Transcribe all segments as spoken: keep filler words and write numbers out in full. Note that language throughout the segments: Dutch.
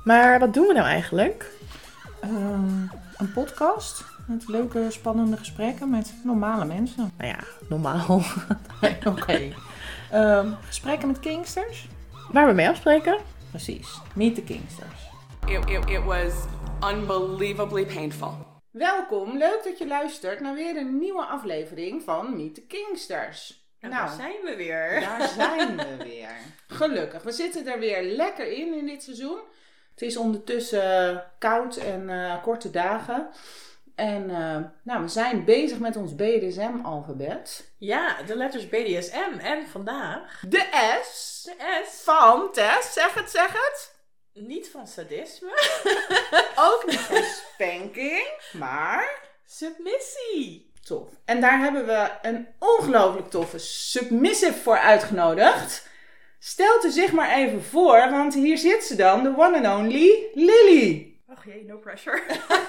Maar wat doen we nou eigenlijk? Uh, een podcast met leuke, spannende gesprekken met normale mensen. Nou ja, normaal. Oké. Okay. Uh, gesprekken met Kingsters. Waar we mee afspreken? Precies. Meet the Kingsters. It, it, it was unbelievably painful. Welkom, leuk dat je luistert naar weer een nieuwe aflevering van Meet the Kingsters. Nou, nou, daar zijn we weer. Daar zijn we weer. Gelukkig, we zitten er weer lekker in in dit seizoen. Het is ondertussen koud en uh, korte dagen. En uh, nou, we zijn bezig met ons B D S M-alfabet. Ja, de letters B D S M. En vandaag... De S. De S. Van Tess. Zeg het, zeg het. Niet van sadisme. Ook niet van spanking. Maar... submissie. Tof. En daar hebben we een ongelooflijk toffe submissive voor uitgenodigd. Stelt u zich maar even voor, want hier zit ze dan, de one and only Lily. Och jee, no pressure.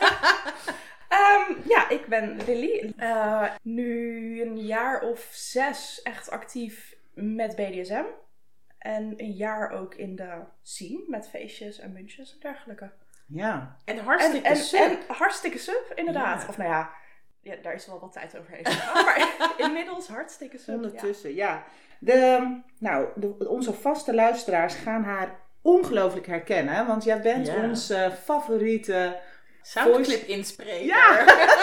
um, ja, ik ben Lily. Uh, nu een jaar of zes echt actief met B D S M. En een jaar ook in de scene met feestjes en muntjes en dergelijke. Ja. En hartstikke en, en, sub. En hartstikke sub, inderdaad. Ja. Of nou ja, ja, daar is wel wat tijd overheen. Maar inmiddels hartstikke sub. Ondertussen, ja. ja. De, nou, de, onze vaste luisteraars gaan haar ongelooflijk herkennen. Want jij bent ja. onze favoriete... soundclip inspreker. Ja!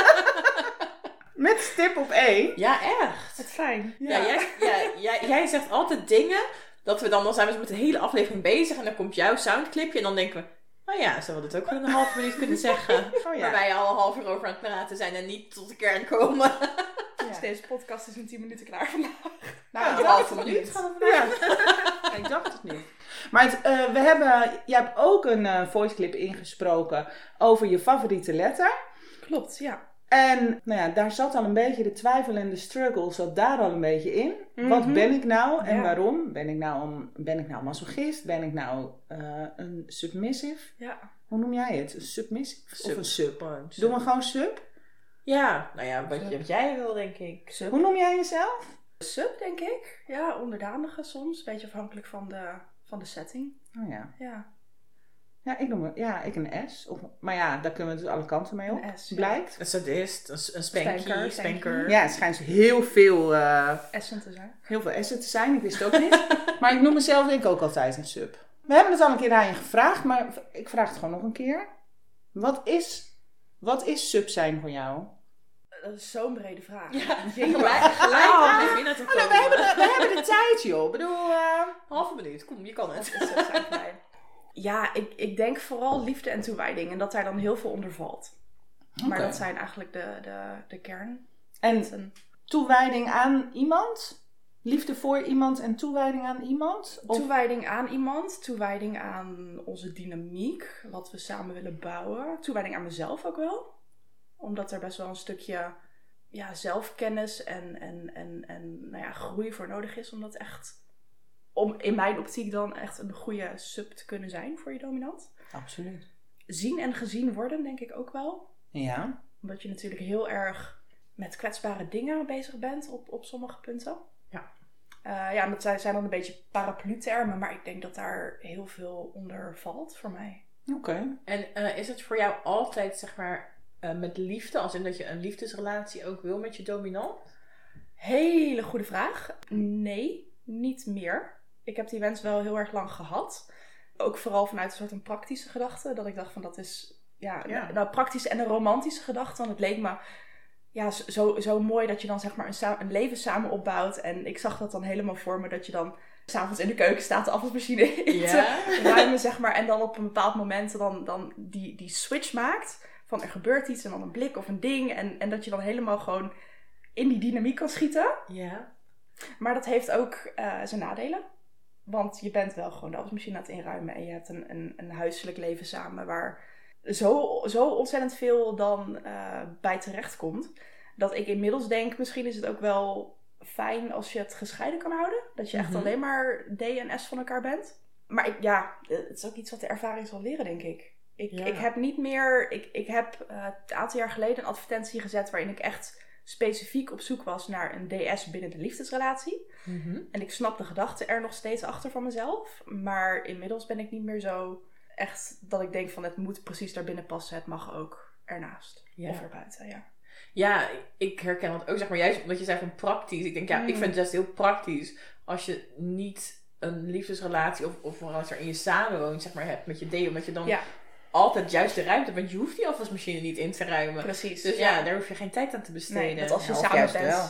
Met stip op één. Ja, echt. Wat fijn. Ja, ja, jij, ja jij, jij zegt altijd dingen... dat we dan, dan zijn we met de hele aflevering bezig... en dan komt jouw soundclipje en dan denken we... nou ja, ze hadden het ook wel een half minuut kunnen zeggen. Oh ja. Waar wij al een half uur over aan het praten zijn... en niet tot de kern komen. Ja. Dus deze podcast is in tien minuten klaar vandaag. Nou, ja, een halve minuut gaan we vandaag. Ja. Ik dacht het niet. Maar het, uh, we hebben, jij hebt ook een uh, voiceclip ingesproken over je favoriete letter. Klopt, ja. En nou ja, daar zat al een beetje de twijfel en de struggle zat daar al een beetje in. Mm-hmm. Wat ben ik nou en ja. waarom? Ben ik nou, een, ben ik nou masochist? Ben ik nou uh, een submissive? Ja. Hoe noem jij het? Een submissive sub. of een sub? Gewoon sub. Doen we gewoon sub? Ja, nou ja, wat, wat jij wil denk ik. Sub. Hoe noem jij jezelf? Sub denk ik. Ja, onderdanige soms. Beetje afhankelijk van de, van de setting. Oh ja. Ja. Ja, ik noem ja, ik een S. Of, maar ja, daar kunnen we dus alle kanten mee op. Een S, blijkt. Ja. Een sadist, een, een spanky, spanker, spanker. Ja, het schijnt heel veel... Uh, Essen te zijn. Heel veel essen te zijn, ik wist het ook niet. Maar ik noem mezelf denk ik ook altijd een sub. We hebben het al een keer aan je gevraagd, maar ik vraag het gewoon nog een keer. Wat is, wat is sub zijn voor jou? Dat is zo'n brede vraag. Ja, gelijk, gelijk aan binnen te komen. Oh, we, hebben de, we hebben de tijd, joh. Ik bedoel... Uh... Halve minuut, kom, je kan het. Wat is sub zijn voor mij? Ja, ik, ik denk vooral liefde en toewijding. En dat daar dan heel veel onder valt. Okay. Maar dat zijn eigenlijk de, de, de kern. En toewijding aan iemand? Liefde voor iemand en toewijding aan iemand? Of? Toewijding aan iemand. Toewijding aan onze dynamiek. Wat we samen willen bouwen. Toewijding aan mezelf ook wel. Omdat er best wel een stukje ja, zelfkennis en, en, en, en nou ja, groei voor nodig is. Om dat echt... Om in mijn optiek dan echt een goede sub te kunnen zijn voor je dominant. Absoluut. Zien en gezien worden denk ik ook wel. Ja. Omdat je natuurlijk heel erg met kwetsbare dingen bezig bent op, op sommige punten. Ja. Uh, ja, en dat zijn, zijn dan een beetje paraplu-termen. Maar ik denk dat daar heel veel onder valt voor mij. Oké. Okay. En uh, is het voor jou altijd zeg maar uh, met liefde? Als in dat je een liefdesrelatie ook wil met je dominant? Hele goede vraag. Nee, niet meer. Ik heb die wens wel heel erg lang gehad. Ook vooral vanuit een soort een praktische gedachte. Dat ik dacht van dat is ja, ja. nou praktische en een romantische gedachte. Want het leek me ja, zo, zo mooi dat je dan zeg maar een, een leven samen opbouwt. En ik zag dat dan helemaal voor me. Dat je dan 's avonds in de keuken staat de afwasmachine in ja. te ruimen zeg maar. En dan op een bepaald moment dan, dan die, die switch maakt. Van er gebeurt iets en dan een blik of een ding. En, en dat je dan helemaal gewoon in die dynamiek kan schieten. Ja. Maar dat heeft ook uh, zijn nadelen. Want je bent wel gewoon de afwasmachine aan het inruimen. En je hebt een, een, een huiselijk leven samen. Waar zo, zo ontzettend veel dan uh, bij terecht komt. Dat ik inmiddels denk, misschien is het ook wel fijn als je het gescheiden kan houden. Dat je echt mm-hmm. alleen maar D en S van elkaar bent. Maar ik, ja, het is ook iets wat de ervaring zal leren, denk ik. Ik, ja. ik heb niet meer... Ik, ik heb uh, een aantal jaar geleden een advertentie gezet waarin ik echt specifiek op zoek was naar een D S binnen de liefdesrelatie. Mm-hmm. En ik snap de gedachte er nog steeds achter van mezelf. Maar inmiddels ben ik niet meer zo echt dat ik denk van het moet precies daar binnen passen. Het mag ook ernaast. Ja. Of erbuiten, ja. Ja, ik herken dat ook, zeg maar, juist omdat je zei van praktisch. Ik denk, ja, mm. ik vind het juist heel praktisch als je niet een liefdesrelatie of, of als er in je samenwoont, zeg maar, hebt met je date. Omdat je dan ja. altijd juist de ruimte, want je hoeft die afwasmachine niet in te ruimen. Precies. Dus ja, ja daar hoef je geen tijd aan te besteden. Nee, want als je ja, samen bent. Wel.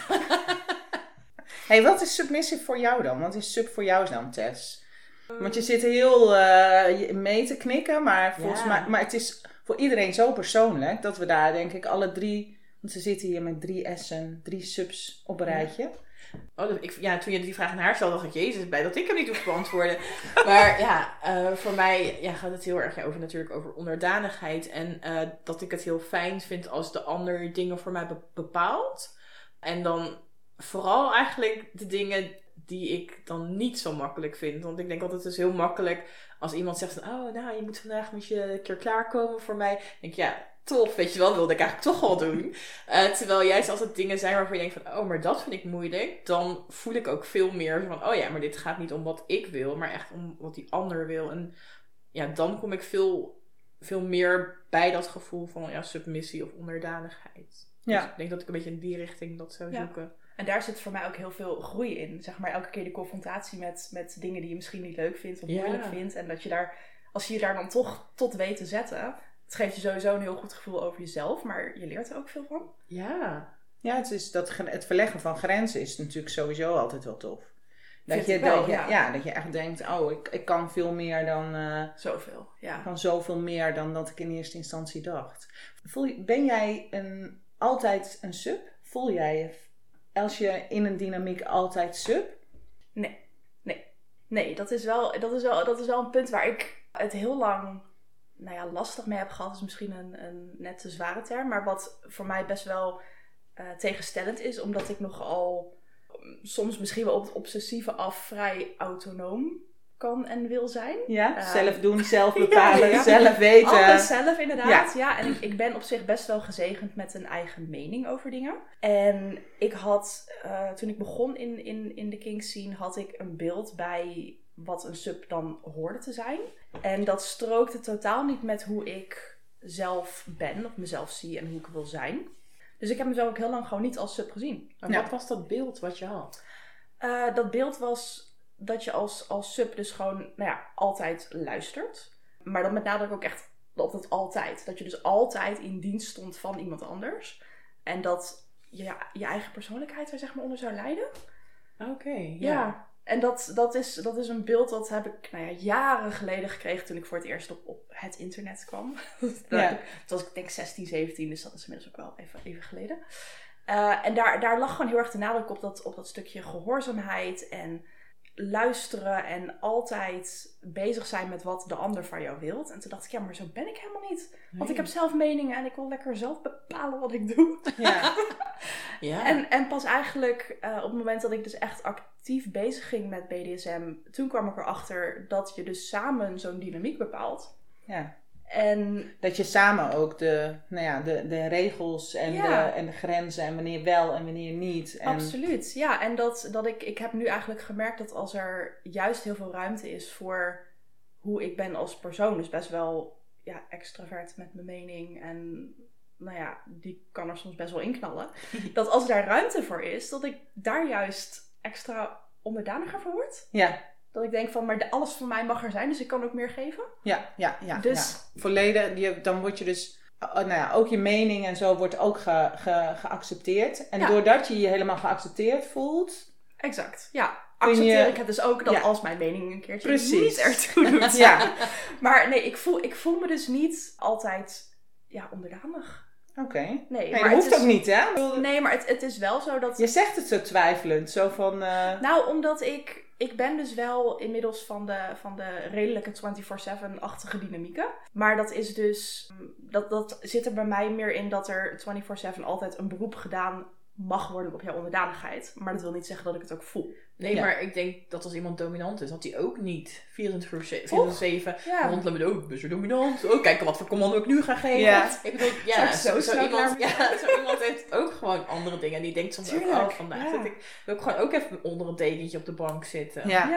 Hey, wat is submissive voor jou dan? Wat is sub voor jou dan, Tess? Want je zit heel uh, mee te knikken, maar volgens ja. mij, maar het is voor iedereen zo persoonlijk dat we daar denk ik alle drie, want ze zitten hier met drie S'en, drie subs op een rijtje. Ja. Oh, ik, ja, toen je die vraag aan haar stelde, dacht ik, jezus, bij dat ik hem niet hoef te beantwoorden. Maar ja, uh, voor mij ja, gaat het heel erg over natuurlijk over onderdanigheid. En uh, dat ik het heel fijn vind als de ander dingen voor mij be- bepaalt. En dan vooral eigenlijk de dingen die ik dan niet zo makkelijk vind. Want ik denk altijd het is heel makkelijk als iemand zegt van, oh, nou, je moet vandaag met je een keer klaarkomen voor mij. Dan denk ik, ja, tof, weet je wel, wilde ik eigenlijk toch wel doen. Uh, terwijl juist als het dingen zijn waarvan je denkt van, oh, maar dat vind ik moeilijk. Dan voel ik ook veel meer van, oh ja, maar dit gaat niet om wat ik wil, maar echt om wat die ander wil. En ja, dan kom ik veel, veel meer bij dat gevoel van ja, submissie of onderdanigheid. Ja. Dus ik denk dat ik een beetje in die richting dat zou zoeken. Ja. En daar zit voor mij ook heel veel groei in. Zeg maar elke keer de confrontatie met, met dingen die je misschien niet leuk vindt of ja. moeilijk vindt. En dat je daar, als je je daar dan toch tot weet te zetten, het geeft je sowieso een heel goed gevoel over jezelf, maar je leert er ook veel van. Ja. Ja, het, is dat, het verleggen van grenzen is natuurlijk sowieso altijd wel tof. Dat je, wel, dat, je, ja. ja, dat je echt denkt, oh, ik, ik kan veel meer dan... Uh, zoveel, ja. Kan zoveel meer dan dat ik in eerste instantie dacht. Voel je, ben jij een, altijd een sub? Voel jij je, als je in een dynamiek altijd sub? Nee, nee. Nee, dat is wel, dat is wel, dat is wel een punt waar ik het heel lang... nou ja, lastig mee heb gehad is misschien een, een net te zware term. Maar wat voor mij best wel uh, tegenstellend is. Omdat ik nogal um, soms misschien wel op het obsessieve af vrij autonoom kan en wil zijn. Ja, uh, zelf doen, zelf bepalen, ja, ja. zelf weten. Alles zelf inderdaad, ja. ja. En ik, ik ben op zich best wel gezegend met een eigen mening over dingen. En ik had, uh, toen ik begon in, in, in de kink scene, had ik een beeld bij wat een sub dan hoorde te zijn. En dat strookte totaal niet met hoe ik zelf ben, of mezelf zie en hoe ik wil zijn. Dus ik heb mezelf ook heel lang gewoon niet als sub gezien. En ja. Wat was dat beeld wat je had? Uh, dat beeld was dat je als, als sub dus gewoon, nou ja, altijd luistert. Maar dan met nadruk ook echt op dat altijd. Dat je dus altijd in dienst stond van iemand anders. En dat je je eigen persoonlijkheid er zeg maar onder zou lijden. Oké, okay, ja. ja. En dat, dat, is, dat is een beeld dat heb ik nou ja, jaren geleden gekregen toen ik voor het eerst op, op het internet kwam. Ja. Toen was ik denk zestien, zeventien, dus dat is inmiddels ook wel even, even geleden. Uh, en daar, daar lag gewoon heel erg de nadruk op dat, op dat stukje gehoorzaamheid en luisteren en altijd bezig zijn met wat de ander van jou wilt. En toen dacht ik, ja, maar zo ben ik helemaal niet. Want nee. Ik heb zelf meningen en ik wil lekker zelf bepalen wat ik doe. Ja. ja. En, en pas eigenlijk uh, op het moment dat ik dus echt actief bezig ging met B D S M, toen kwam ik erachter dat je dus samen zo'n dynamiek bepaalt. Ja. En dat je samen ook de, nou ja, de, de regels en, ja. de, en de grenzen en wanneer wel en wanneer niet. En... Absoluut, ja. En dat, dat ik, ik heb nu eigenlijk gemerkt dat als er juist heel veel ruimte is voor hoe ik ben als persoon, dus best wel ja, extravert met mijn mening en nou ja, die kan er soms best wel inknallen. Dat als daar ruimte voor is, dat ik daar juist extra onderdaniger voor word. Ja. Dat ik denk van, maar de, alles van mij mag er zijn, dus ik kan ook meer geven. Ja, ja, ja. Dus, ja. Volledig, je, dan word je dus, nou ja, ook je mening en zo wordt ook ge, ge, geaccepteerd. En ja. doordat je je helemaal geaccepteerd voelt. Exact, ja. Accepteer je, ik het dus ook dat ja. als mijn mening een keertje Precies. niet ertoe doet. Ja. Maar nee, ik voel, ik voel me dus niet altijd ja, onderdanig. Oké. Okay. Nee, nee, maar dat hoeft is, ook niet, hè? Nee, maar het, het is wel zo dat... Je zegt het zo twijfelend, zo van... Uh... Nou, omdat ik... Ik ben dus wel inmiddels van de, van de redelijke vierentwintig zeven-achtige dynamieken. Maar dat is dus... Dat, dat zit er bij mij meer in dat er vierentwintig zeven altijd een beroep gedaan mag worden op jouw onderdanigheid. Maar dat wil niet zeggen dat ik het ook voel. Nee, ja. maar ik denk dat als iemand dominant is, dat hij ook niet vierentwintig zeven ja. rondlopen met, oh, ik ben zo dominant. Oh, kijk wat voor commando ik nu ga geven. Ja. Ik bedoel, ja, zo, zo, zo, iemand, ja, zo iemand heeft ook gewoon andere dingen. En die denkt soms Tuurlijk, ook, oh, vandaag ja. zit ik, wil ik gewoon ook even onder een dekentje op de bank zitten. Ja, ja.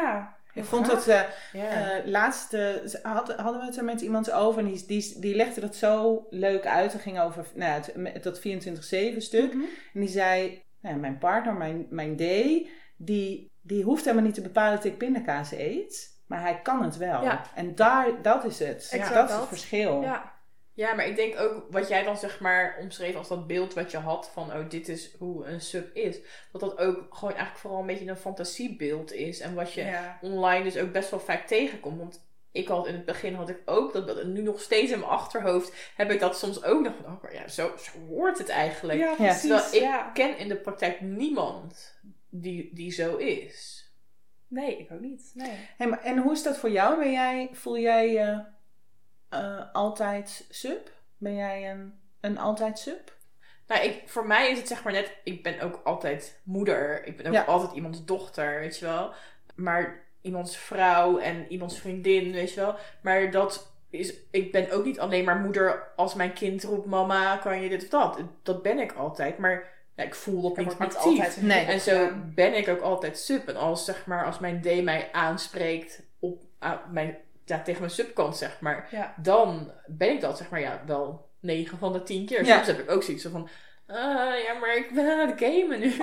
Ik vond dat, uh, ja. uh, laatst uh, hadden, hadden we het er met iemand over en die, die, die legde dat zo leuk uit. Het ging over nou, het, dat vierentwintig zeven stuk. Mm-hmm. En die zei, nou, mijn partner, mijn, mijn D, die, die hoeft helemaal niet te bepalen dat ik pindakaas eet. Maar hij kan het wel. Ja. En daar, dat is het. Ja, dat is het verschil. Ja. Ja, maar ik denk ook wat jij dan zeg maar omschreef als dat beeld wat je had van oh, dit is hoe een sub is. Dat dat ook gewoon eigenlijk vooral een beetje een fantasiebeeld is. En wat je ja. online dus ook best wel vaak tegenkomt. Want ik had in het begin had ik ook dat, dat nu nog steeds in mijn achterhoofd heb ik dat soms ook nog van oh, ja, zo, zo hoort het eigenlijk. Ja, precies. Terwijl ik ja. ken in de praktijk niemand die, die zo is. Nee, ik ook niet. Nee. Hey, maar, en hoe is dat voor jou? Ben jij, voel jij je uh, uh, altijd sub? Ben jij een, een altijd sub? Nou, ik, voor mij is het zeg maar net, ik ben ook altijd moeder. Ik ben ook ja. altijd iemands dochter, weet je wel. Maar iemands vrouw en iemands vriendin, weet je wel. Maar dat is, ik ben ook niet alleen maar moeder als mijn kind roept mama, kan je dit of dat. Dat ben ik altijd, maar ja, ik voel dat niet actief. Nee. En zo ben ik ook altijd sub. En als, zeg maar, als mijn D mij aanspreekt op uh, mijn, ja, tegen mijn subkant, zeg maar, ja. dan ben ik dat, zeg maar, ja, wel negen van de tien keer. Ja. Soms heb ik ook zoiets van, uh, ja, maar ik ben aan het gamen nu.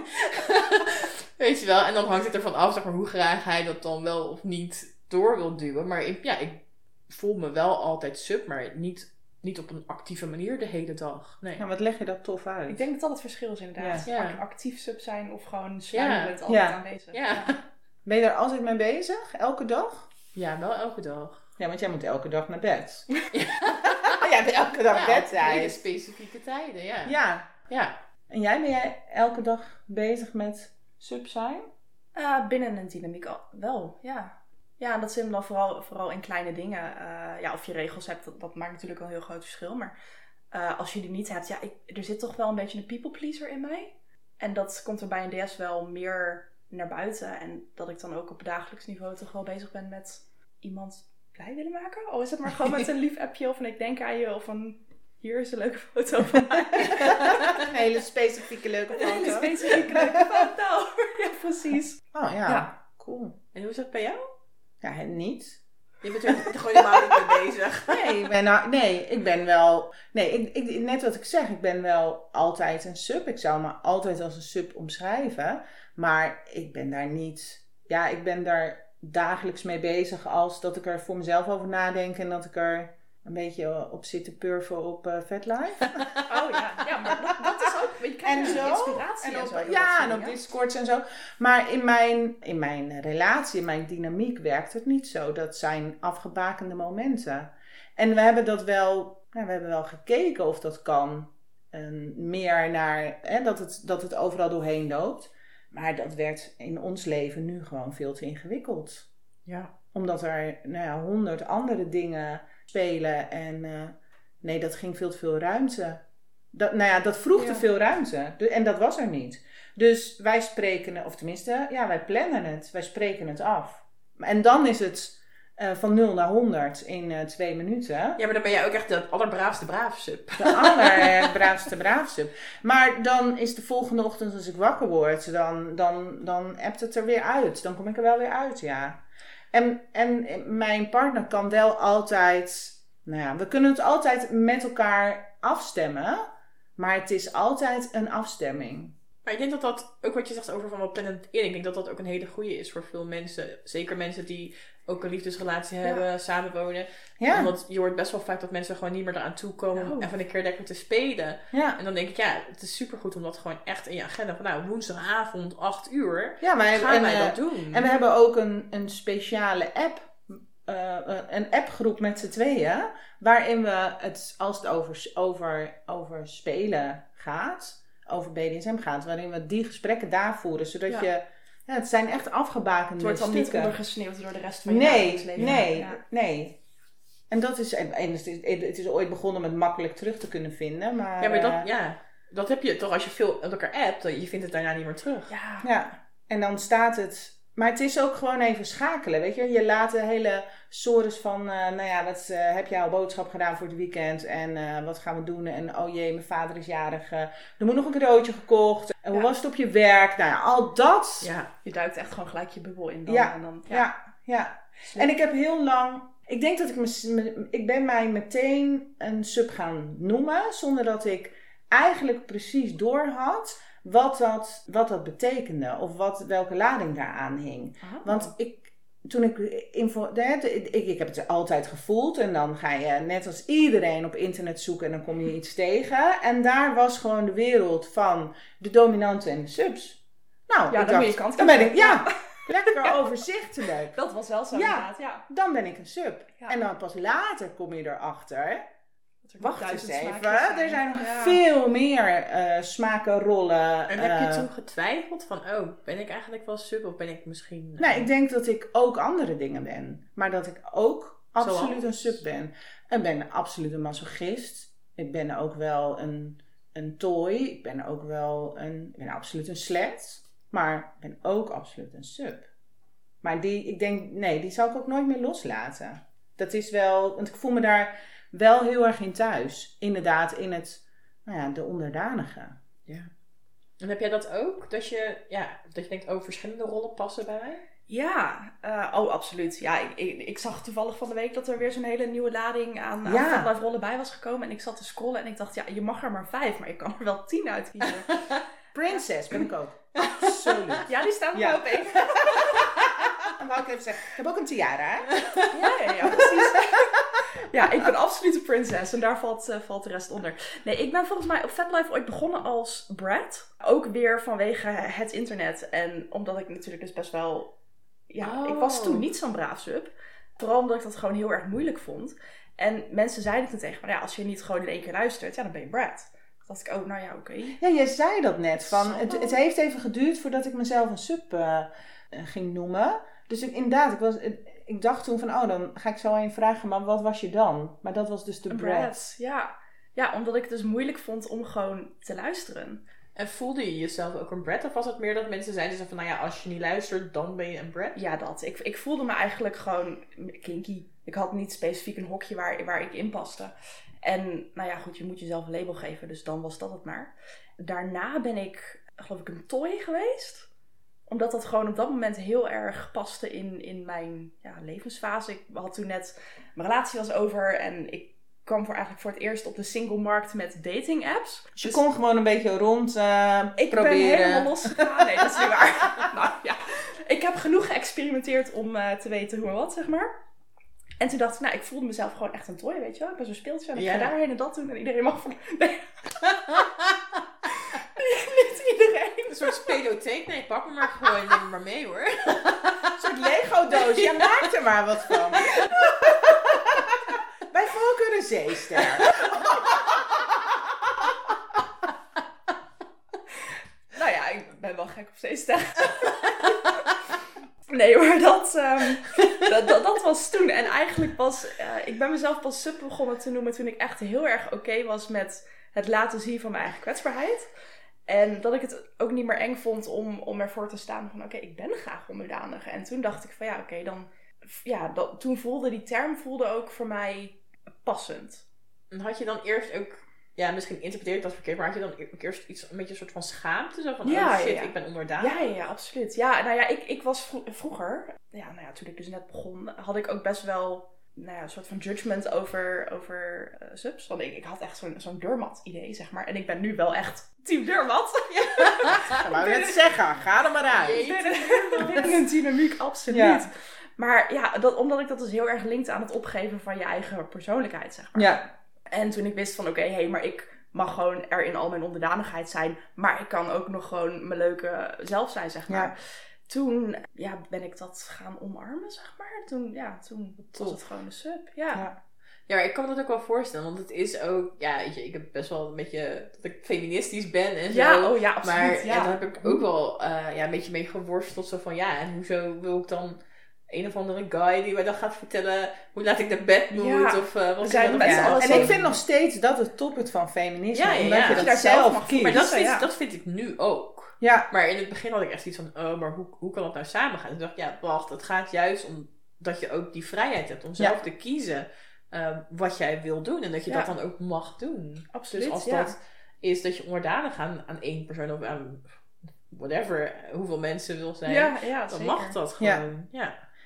Weet je wel? En dan hangt het ervan af, zeg maar, hoe graag hij dat dan wel of niet door wil duwen. Maar ik, ja, ik voel me wel altijd sub, maar niet... Niet op een actieve manier de hele dag. Nee. Ja, wat leg je dat tof uit? Ik denk dat dat het verschil is inderdaad. Ja. Ja. Actief sub zijn of gewoon sluimerend ja. altijd ja. aanwezig. Ja. Ja. Ben je daar altijd mee bezig? Elke dag? Ja, wel elke dag. Ja, want jij moet elke dag naar bed. Ja, jij bent elke dag ja, bed zijn. Hele specifieke tijden, ja. Ja. Ja. En jij, ben jij elke dag bezig met sub zijn? Uh, binnen een dynamiek al, wel, ja. Ja, dat zit hem dan vooral, vooral in kleine dingen. Uh, ja, of je regels hebt, dat, dat maakt natuurlijk wel een heel groot verschil. Maar uh, als je die niet hebt, ja, ik, er zit toch wel een beetje een people pleaser in mij. En dat komt er bij een D S wel meer naar buiten. En dat ik dan ook op dagelijks niveau toch wel bezig ben met iemand blij willen maken. Al is het maar gewoon met een lief appje of een ik denk aan je of een hier is een leuke foto van mij. Een hele specifieke leuke foto. Een hele specifieke leuke foto. Ja, precies. Oh ja, ja. Cool. En hoe is dat bij jou? Ja, niet. Je bent er gewoon helemaal niet mee bezig. Nee, ik ben, nou, nee, ik ben wel... Nee, ik, ik, net wat ik zeg, ik ben wel altijd een sub. Ik zou me altijd als een sub omschrijven. Maar ik ben daar niet... Ja, ik ben daar dagelijks mee bezig als dat ik er voor mezelf over nadenk. En dat ik er een beetje op zit te purfen op uh, VetLife. Oh ja, ja, maar dat, dat is ook... Je krijgt en zo, inspiratie en op, en zo. Ja, en op Discords en zo. Maar in mijn, in mijn relatie, in mijn dynamiek werkt het niet zo. Dat zijn afgebakende momenten. En we hebben dat wel... Nou, we hebben wel gekeken of dat kan. Uh, meer naar... Hè, dat, het, dat het overal doorheen loopt. Maar dat werd in ons leven nu gewoon veel te ingewikkeld. Ja. Omdat er nou ja, honderd andere dingen spelen. En uh, nee, dat ging veel te veel ruimte. Dat, nou ja, dat vroeg ja. te veel ruimte. En dat was er niet. Dus wij spreken, of tenminste, ja, wij plannen het. Wij spreken het af. En dan is het uh, van nul naar honderd in uh, twee minuten. Ja, maar dan ben jij ook echt de allerbraafste braafsub. De allerbraafste braafsub. Maar dan is de volgende ochtend als ik wakker word, dan, dan, dan appt het er weer uit. Dan kom ik er wel weer uit, ja. En, en mijn partner kan wel altijd... Nou ja, we kunnen het altijd met elkaar afstemmen. Maar het is altijd een afstemming. Maar ik denk dat dat, ook wat je zegt over van wat plannen in. Ik denk dat dat ook een hele goede is voor veel mensen. Zeker mensen die ook een liefdesrelatie hebben, ja. samenwonen. Ja. Want je hoort best wel vaak dat mensen gewoon niet meer eraan toekomen om even een keer lekker te spelen. Ja. En dan denk ik, ja, het is supergoed om dat gewoon echt in je agenda. Van nou, woensdagavond, acht uur, ja, maar gaan en, wij uh, dat doen. En we hebben ook een, een speciale app. Uh, een appgroep met z'n tweeën. Waarin we het, als het over, over, over spelen gaat, over B D S M gaat, waarin we die gesprekken daar voeren. Zodat ja. je... Ja, het zijn echt afgebakende stukken. Het wordt dan niet ondergesneeuwd door de rest van je nee, leven. Nee, ja. nee. En dat is... En het, is het is ooit begonnen met makkelijk terug te kunnen vinden. Maar, ja, maar dat, uh, ja, dat heb je toch als je veel met elkaar appt. Je vindt het daarna niet meer terug. Ja. ja. En dan staat het... Maar het is ook gewoon even schakelen, weet je. Je laat de hele sores van, uh, nou ja, wat uh, heb jij al boodschap gedaan voor het weekend? En uh, wat gaan we doen? En oh jee, mijn vader is jarig. Uh, er moet nog een cadeautje gekocht. En hoe ja. was het op je werk? Nou ja, al dat. Ja, je duikt echt gewoon gelijk je bubbel in dan. Ja, en dan, ja. ja, ja. En ik heb heel lang... Ik denk dat ik me... Ik ben mij meteen een sub gaan noemen. Zonder dat ik eigenlijk precies doorhad wat dat, wat dat betekende. Of wat, welke lading daaraan hing. Oh. Want ik... Toen ik, info, ik, ik heb het altijd gevoeld en dan ga je net als iedereen op internet zoeken en dan kom je iets tegen. En daar was gewoon de wereld van de dominanten en de subs. Nou, ja, ik dan dacht, ben je kant dan ben ik, ja, lekker overzichtelijk. Dat was wel zo ja, inderdaad, ja. Dan ben ik een sub. Ja. En dan pas later kom je erachter. Wacht eens even, zijn. er zijn nog ja. veel meer uh, smaken, rollen. En uh, heb je toen getwijfeld van, oh, ben ik eigenlijk wel sub of ben ik misschien... Uh... Nee, ik denk dat ik ook andere dingen ben. Maar dat ik ook absoluut Zoals? een sub ben. Ik ben absoluut een masochist. Ik ben ook wel een, een toy. Ik ben ook wel een... Ik ben absoluut een slet. Maar ik ben ook absoluut een sub. Maar die, ik denk, nee, die zal ik ook nooit meer loslaten. Dat is wel... Want ik voel me daar... wel heel erg in thuis. Inderdaad, in het, nou ja, de onderdanige. Ja. En heb jij dat ook? Dat je, ja, dat je denkt, oh, verschillende rollen passen bij mij? Ja, uh, oh, absoluut. Ja, ik, ik, ik zag toevallig van de week dat er weer zo'n hele nieuwe lading aan, ja. aan Fatlife rollen bij was gekomen. En ik zat te scrollen en ik dacht, ja, je mag er maar vijf, maar je kan er wel tien uitkiezen. Princess ben ik ook. Absoluut. Ja, die staan er ja. op één. Dan wou ik even zeggen, ik heb ook een tiara, hè? Ja, ja, ja, precies. Ja, ik ben absoluut een prinses en daar valt, uh, valt de rest onder. Nee, ik ben volgens mij op Fatlife ooit begonnen als Brad. Ook weer vanwege het internet. En omdat ik natuurlijk dus best wel... Ja, oh. ik was toen niet zo'n braaf sub. Vooral omdat ik dat gewoon heel erg moeilijk vond. En mensen zeiden toen tegen me, ja, als je niet gewoon in één keer luistert, ja, dan ben je Brad. Toen dacht ik, oh, nou ja, oké. Okay. Ja, jij zei dat net. Van, het, het heeft even geduurd voordat ik mezelf een sub uh, ging noemen. Dus ik, inderdaad, ik, was, ik dacht toen van, oh, dan ga ik zo aan je vragen, maar wat was je dan? Maar dat was dus de Brad. Brad. Ja. Ja, omdat ik het dus moeilijk vond om gewoon te luisteren. En voelde je jezelf ook een Brad? Of was het meer dat mensen zeiden van, nou ja, als je niet luistert, dan ben je een Brad? Ja, dat. Ik, ik voelde me eigenlijk gewoon kinky. Ik had niet specifiek een hokje waar, waar ik in paste. En nou ja, goed, je moet jezelf een label geven, dus dan was dat het maar. Daarna ben ik, geloof ik, een toy geweest. Omdat dat gewoon op dat moment heel erg paste in, in mijn ja, levensfase. Ik had toen net, mijn relatie was over en ik kwam voor eigenlijk voor het eerst op de single-markt met dating apps. Dus je dus kon gewoon een beetje rond uh, ik proberen. Ik ben helemaal losgegaan. Nee, dat is niet waar. Nou ja, ik heb genoeg geëxperimenteerd om uh, te weten hoe en wat, zeg maar. En toen dacht ik, nou, ik voelde mezelf gewoon echt een toy, weet je wel. Ik ben zo'n speeltje en ik ja. ga daarheen en dat doen en iedereen mag van... Nee. Niet iedereen. Een soort spedotheek. Nee, pak me maar gewoon. Neem me maar mee, hoor. Een soort Lego-doos. Ja, maak er maar wat van. Bij voorkeur een zeester. Nou ja, ik ben wel gek op zeester. Nee, maar dat, um, dat, dat, dat was toen. En eigenlijk was... Uh, ik ben mezelf pas sub begonnen te noemen toen ik echt heel erg oké okay was met het laten zien van mijn eigen kwetsbaarheid. En dat ik het ook niet meer eng vond om, om ervoor te staan van oké, okay, ik ben graag onderdanig. En toen dacht ik van ja, oké, okay, dan... Ja, dat, toen voelde die term voelde ook voor mij passend. En had je dan eerst ook... Ja, misschien interpreteer ik dat verkeerd, maar had je dan eerst iets, een beetje een soort van schaamte? Zo van, ja, oh shit, ja. ik ben onderdanig. Ja, ja, ja, absoluut. Ja, nou ja, ik, ik was vro- vroeger, ja, nou ja, toen ik dus net begon, had ik ook best wel, nou ja, een soort van judgment over, over uh, subs. Want ik, ik had echt zo'n, zo'n deurmat-idee, zeg maar. En ik ben nu wel echt team deurmat. Ja. Dat wou ik net zeggen, ga er maar uit. Binnen een dynamiek, absoluut. Ja. Maar ja, dat, omdat ik dat dus heel erg linkt aan het opgeven van je eigen persoonlijkheid, zeg maar. Ja. En toen ik wist van oké, okay, hé, hey, maar ik mag gewoon er in al mijn onderdanigheid zijn. Maar ik kan ook nog gewoon mijn leuke zelf zijn, zeg maar. Ja. Toen ja, ben ik dat gaan omarmen, zeg maar. Toen, ja, toen was het gewoon een sub. Ja. Ja. Ja, maar ik kan me dat ook wel voorstellen. Want het is ook... Ja, weet je, ik heb best wel een beetje... Dat ik feministisch ben en zo. Ja, oh ja, absoluut. Maar ja. ja, daar heb ik ook wel uh, ja, een beetje mee geworsteld. Zo van ja, en hoezo wil ik dan... Een of andere guy die mij dan gaat vertellen hoe laat ik de bed moet ja, of uh, wat zijn dat ja. En ik vind nog steeds dat het toppunt van feminisme, ja, ja, omdat ja. je dat, je daar zelf mag kiest. Maar dat vind, ja. dat vind ik nu ook. Ja. Maar in het begin had ik echt iets van, oh, maar hoe, hoe kan dat nou samen gaan? En toen dacht ik, ja, wacht, het gaat juist om dat je ook die vrijheid hebt om zelf ja. te kiezen uh, wat jij wil doen en dat je ja. dat dan ook mag doen. Absoluut. Dus als ja. dat is dat je onderdanig aan, aan één persoon of aan whatever, hoeveel mensen wil zijn, ja, ja, dan zeker. mag dat gewoon. Ja. ja.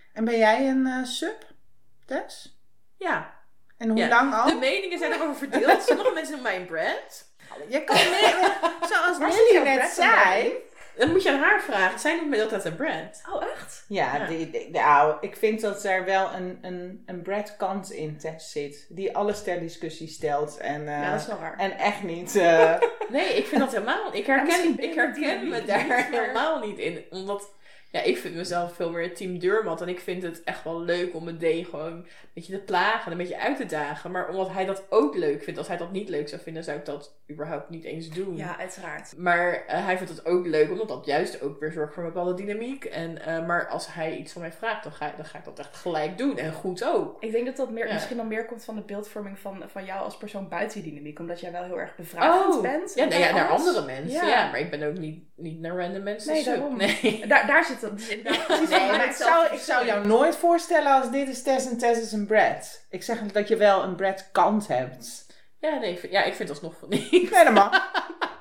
En ben jij een uh, sub, Tess? Ja. En hoe ja. lang al? De meningen zijn erover verdeeld. Sommige mensen noemen mij een brand. Je kan niet, zoals Nelly net zei. Dan moet je aan haar vragen. Zij noemt mij altijd een brand. Oh, echt? Ja, ja. Die, die, nou, ik vind dat er wel een, een, een Brad kant in Tess zit. Die alles ter discussie stelt. En, uh, ja, dat is wel waar. En echt niet... Uh... Nee, ik vind dat helemaal... Ik herken, ik herken me daar helemaal niet in. Omdat... Ja, ik vind mezelf veel meer team Deurmat. En ik vind het echt wel leuk om het D gewoon een beetje te plagen en een beetje uit te dagen. Maar omdat hij dat ook leuk vindt. Als hij dat niet leuk zou vinden, zou ik dat überhaupt niet eens doen. Ja, uiteraard. Maar uh, hij vindt het ook leuk, omdat dat juist ook weer zorgt voor een bepaalde dynamiek. En, uh, maar als hij iets van mij vraagt, dan ga, dan ga ik dat echt gelijk doen. En goed ook. Ik denk dat dat meer, ja. misschien dan meer komt van de beeldvorming van, van jou als persoon buiten die dynamiek. Omdat jij wel heel erg bevragend oh, bent. Ja, nou ja, naar andere mensen. Ja. ja, maar ik ben ook niet, niet naar random mensen. Nee, daarom. Nee. Daar, daar zit het. Dus inderdaad, nee, maar ik zou, ik zou jou nooit voorstellen als dit is Tess en Tess is een Brad. Ik zeg dat je wel een Brad kant hebt. Ja, nee, ja, ik vind dat nog van niet. Nee, dat mag.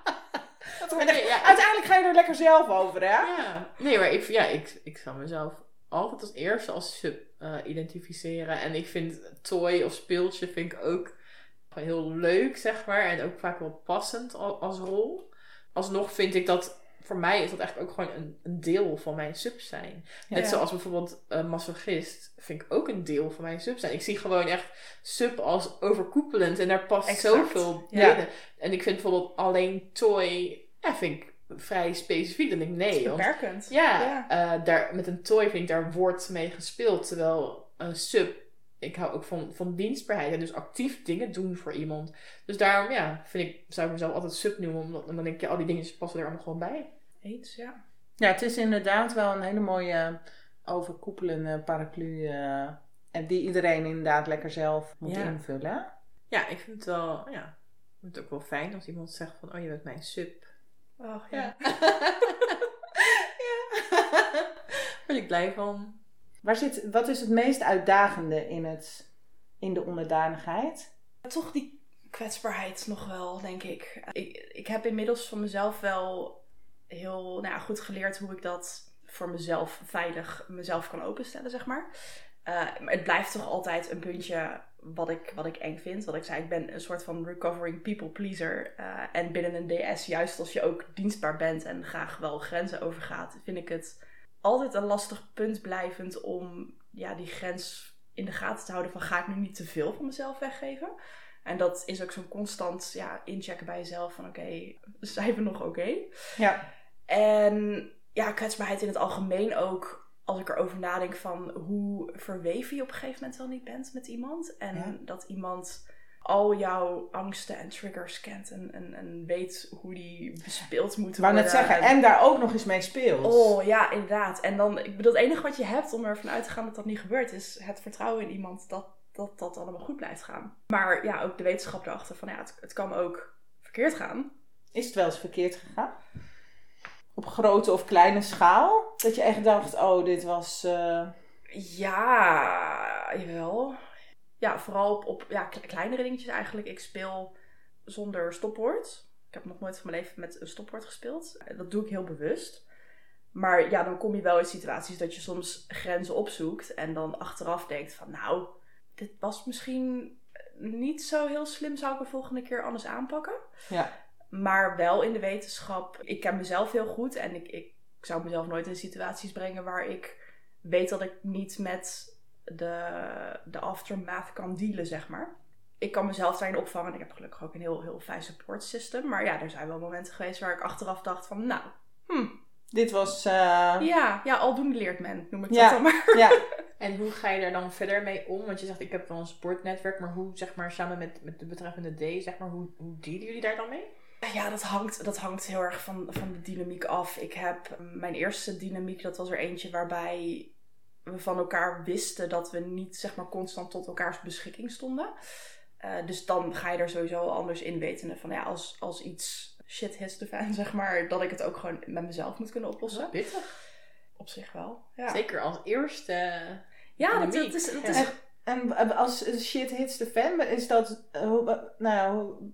Nee, ja, uiteindelijk ga je er lekker zelf over, hè? Ja. Nee, maar ik, ja, ik, ik zou mezelf altijd als eerste als sub uh, identificeren. En ik vind toy of speeltje vind ik ook gewoon heel leuk, zeg maar. En ook vaak wel passend als, als rol. Alsnog vind ik dat... Voor mij is dat eigenlijk ook gewoon een, een deel van mijn sub zijn. Ja, Net ja. zoals bijvoorbeeld uh, masochist vind ik ook een deel van mijn sub zijn. Ik zie gewoon echt sub als overkoepelend en daar past exact. zoveel ja. binnen. En ik vind bijvoorbeeld alleen toy, ja, vind ik vrij specifiek. Dan denk ik nee. Beperkend. Want, ja, ja. Uh, daar, met een toy vind ik daar wordt mee gespeeld. Terwijl een sub, ik hou ook van, van dienstbaarheid. En dus actief dingen doen voor iemand. Dus daarom, ja, vind ik, zou ik mezelf altijd sub noemen. Omdat, en dan denk je, al die dingetjes passen er allemaal gewoon bij. Eens, ja. Ja, het is inderdaad wel een hele mooie overkoepelende paraplu. Uh, en die iedereen inderdaad lekker zelf moet ja. invullen. Ja, ik vind het wel, ja, ik vind het ook wel fijn als iemand zegt van, oh, je bent mijn sub. Oh, ja. ja. ja. Daar ben ik blij van. Waar zit, wat is het meest uitdagende in, het, in de onderdanigheid? Toch die kwetsbaarheid nog wel, denk ik. Ik, ik heb inmiddels van mezelf wel heel nou ja, goed geleerd hoe ik dat voor mezelf veilig mezelf kan openstellen, zeg maar. Uh, maar het blijft toch altijd een puntje wat ik, wat ik eng vind. Wat ik zei, ik ben een soort van recovering people pleaser. Uh, en binnen een D S, juist als je ook dienstbaar bent en graag wel grenzen overgaat, vind ik het altijd een lastig punt blijvend om ja, die grens in de gaten te houden van ga ik nu niet te veel van mezelf weggeven. En dat is ook zo'n constant ja, inchecken bij jezelf van oké, okay, zijn we nog oké? Okay? Ja. En ja, kwetsbaarheid in het algemeen ook. Als ik erover nadenk van hoe verweven je op een gegeven moment wel niet bent met iemand. En ja. dat iemand al jouw angsten en triggers kent. En, en, en weet hoe die bespeeld moeten worden. Ik wou net zeggen, en daar ook nog eens mee speelt. Oh ja, inderdaad. En dan, ik bedoel, het enige wat je hebt om ervan uit te gaan dat dat niet gebeurt, is het vertrouwen in iemand dat dat, dat allemaal goed blijft gaan. Maar ja, ook de wetenschap erachter van ja, het, het kan ook verkeerd gaan. Is het wel eens verkeerd gegaan? Op grote of kleine schaal? Dat je echt dacht, oh, dit was... Uh... Ja, jawel. Ja, vooral op, op ja, kleinere dingetjes eigenlijk. Ik speel zonder stopwoord. Ik heb nog nooit van mijn leven met een stopwoord gespeeld. Dat doe ik heel bewust. Maar ja, dan kom je wel in situaties dat je soms grenzen opzoekt. En dan achteraf denkt van, nou, dit was misschien niet zo heel slim. Zou ik de volgende keer anders aanpakken? Ja. Maar wel in de wetenschap. Ik ken mezelf heel goed. En ik, ik zou mezelf nooit in situaties brengen waar ik weet dat ik niet met de, de aftermath kan dealen, zeg maar. Ik kan mezelf daarin opvangen. Ik heb gelukkig ook een heel, heel fijn support system. Maar ja, er zijn wel momenten geweest waar ik achteraf dacht van, nou, hm. Dit was... Uh... Ja, ja, aldoende leert men, noem ik ja. dat dan maar. Ja. En hoe ga je er dan verder mee om? Want je zegt, ik heb wel een supportnetwerk. Maar hoe, zeg maar, samen met, met de betreffende D, zeg maar, hoe, hoe dealen jullie daar dan mee? Ja, dat hangt, dat hangt heel erg van, van de dynamiek af. Ik heb mijn eerste dynamiek, dat was er eentje waarbij we van elkaar wisten dat we niet, zeg maar, constant tot elkaars beschikking stonden. Uh, dus dan ga je er sowieso anders in wetende van ja, als, als iets shit hits the fan, zeg maar, dat ik het ook gewoon met mezelf moet kunnen oplossen. Pittig. Op zich wel. Ja. Zeker als eerste. Ja, dat, dat is. Dat is... En, en als shit hits the fan, is dat. Uh, nou,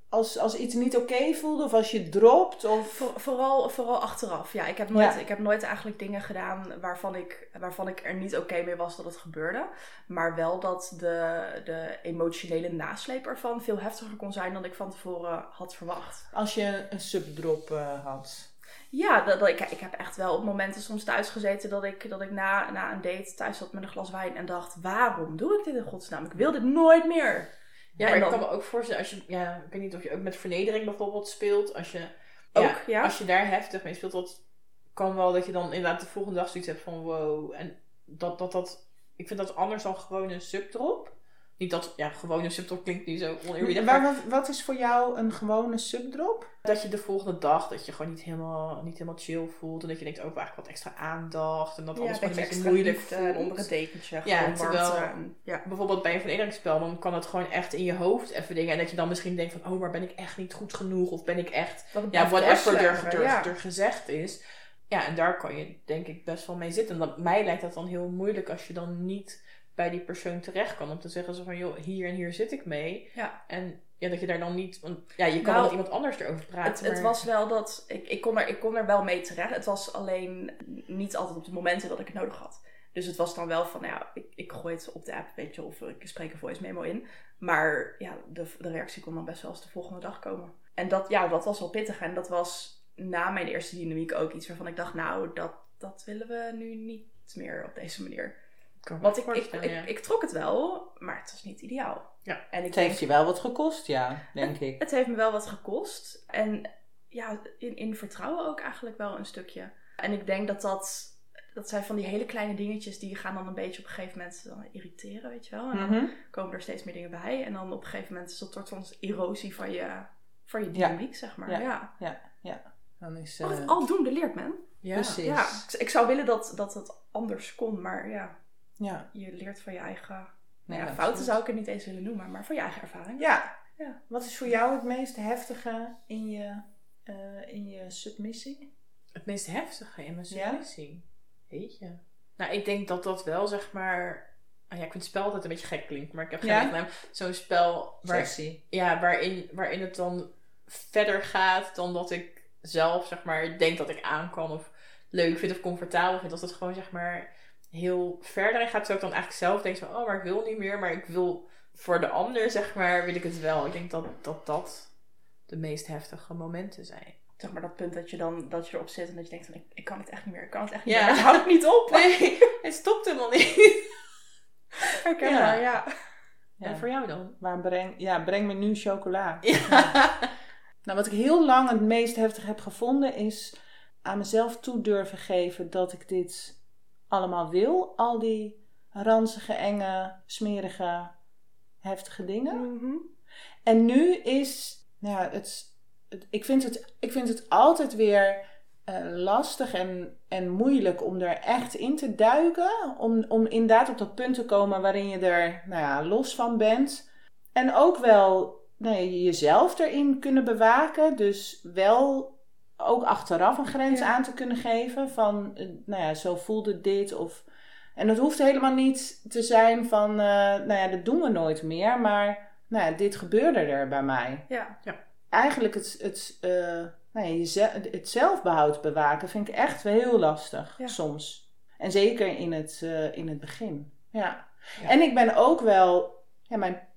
als, als iets niet oké okay voelde of als je dropt? Of... Voor, vooral, vooral achteraf. Ja, ik heb nooit, Ja. ik heb nooit eigenlijk dingen gedaan waarvan ik, waarvan ik er niet oké okay mee was dat het gebeurde. Maar wel dat de, de emotionele nasleep ervan veel heftiger kon zijn dan ik van tevoren had verwacht. Als je een subdrop uh, had. Ja, dat, dat, ik, ik heb echt wel op momenten soms thuis gezeten dat ik, dat ik na, na een date thuis zat met een glas wijn en dacht, waarom doe ik dit in godsnaam? Ik wil dit nooit meer. Ja, en ik kan me ook voorstellen, als je, ja, ik weet niet of je ook met vernedering bijvoorbeeld speelt. Als je, ook, ja, ja. als je daar heftig mee speelt, dat kan wel dat je dan inderdaad de volgende dag zoiets hebt van wow. En dat, dat, dat, ik vind dat anders dan gewoon een subdrop. Niet dat, ja, gewoon een subdrop klinkt nu zo oneerbiedig. Maar wat, wat is voor jou een gewone subdrop? Dat je de volgende dag, dat je gewoon niet helemaal, niet helemaal chill voelt. En dat je denkt, ook oh, eigenlijk wat extra aandacht. En dat ja, alles gewoon een beetje extra moeilijk liefde, voelt. onder het dekentje. Ja, terwijl en, ja. bijvoorbeeld bij een vernederingsspel, dan kan het gewoon echt in je hoofd even dingen. En dat je dan misschien denkt van, oh, maar ben ik echt niet goed genoeg? Of ben ik echt, ja, whatever er, er, ja. er gezegd is. Ja, en daar kan je denk ik best wel mee zitten. En dat, mij lijkt dat dan heel moeilijk als je dan niet bij die persoon terecht kan. Om te zeggen zo van, joh, hier en hier zit ik mee. Ja. En ja, dat je daar dan niet... Want, ja, je kan nou, wel met iemand anders erover praten. Het, maar... het was wel dat... Ik, ik, kon er, ik kon er wel mee terecht. Het was alleen niet altijd op de momenten dat ik het nodig had. Dus het was dan wel van, nou ja, ik, ik gooi het op de app, weet je, of ik spreek een voice memo in. Maar ja, de, de reactie kon dan best wel eens de volgende dag komen. En dat, ja, dat was wel pittig. En dat was na mijn eerste dynamiek ook iets waarvan ik dacht, nou, dat, dat willen we nu niet meer op deze manier. Want ik, ik, ik, ik trok het wel, maar het was niet ideaal. Ja. En ik het denk, heeft je wel wat gekost, ja, denk het, ik. Het heeft me wel wat gekost. En ja, in, in vertrouwen ook eigenlijk wel een stukje. En ik denk dat dat... Dat zijn van die hele kleine dingetjes die gaan dan een beetje op een gegeven moment dan irriteren, weet je wel. En dan mm-hmm. komen er steeds meer dingen bij. En dan op een gegeven moment is dat een soort van erosie van je, van je dynamiek, ja. zeg maar. Ja, ja. ja. ja. Dan is, uh... uh... aldoende leert men. Ja, precies. Ja, ik, ik zou willen dat, dat het anders kon, maar ja. Ja. Je leert van je eigen... Nee, ja, fouten zou ik het niet eens willen noemen, maar van je eigen ervaring. Ja. ja. Wat is voor jou het meest heftige in je, uh, in je submissie? Het meest heftige in mijn submissie? Ja? Weet je. Nou, ik denk dat dat wel, zeg maar... Oh ja, ik vind het spel altijd een beetje gek klinkt, maar ik heb geen ja? naam. Zo'n spel waar, ja, waarin, waarin het dan verder gaat dan dat ik zelf, zeg maar, denk dat ik aan kan of leuk vind of comfortabel vind. Dat het gewoon, zeg maar, heel verder in gaat. Zo ik dan eigenlijk zelf denk van, oh, maar ik wil niet meer. Maar ik wil voor de ander, zeg maar, wil ik het wel. Ik denk dat dat, dat de meest heftige momenten zijn. Zeg maar dat punt dat je dan dat je erop zit en dat je denkt van ik, ik kan het echt niet meer, ik kan het echt niet ja. meer. Het houdt niet op. Nee, het stopt helemaal niet. Herkenbaar, ja. ja. ja. En voor jou dan? Waar breng, ja, breng me nu chocola. Ja. Ja. Nou, wat ik heel lang het meest heftig heb gevonden is aan mezelf toe durven geven dat ik dit allemaal wil. Al die ranzige, enge, smerige, heftige dingen. Mm-hmm. En nu is, nou ja, het... Ik vind het, ik vind het altijd weer uh, lastig en, en moeilijk om er echt in te duiken. Om, om inderdaad op dat punt te komen waarin je er nou ja, los van bent. En ook wel nou ja, jezelf erin kunnen bewaken. Dus wel ook achteraf een grens ja. aan te kunnen geven. Van, uh, nou ja, zo voelde dit. Of... En dat hoeft helemaal niet te zijn van, uh, nou ja, dat doen we nooit meer. Maar nou ja, dit gebeurde er bij mij. Ja, ja. Eigenlijk het, het, uh, nou ja, jezelf, het zelfbehoud bewaken vind ik echt wel heel lastig ja. soms. En zeker in het, uh, in het begin. Ja. Ja. En ik ben ook wel... Ja, mijn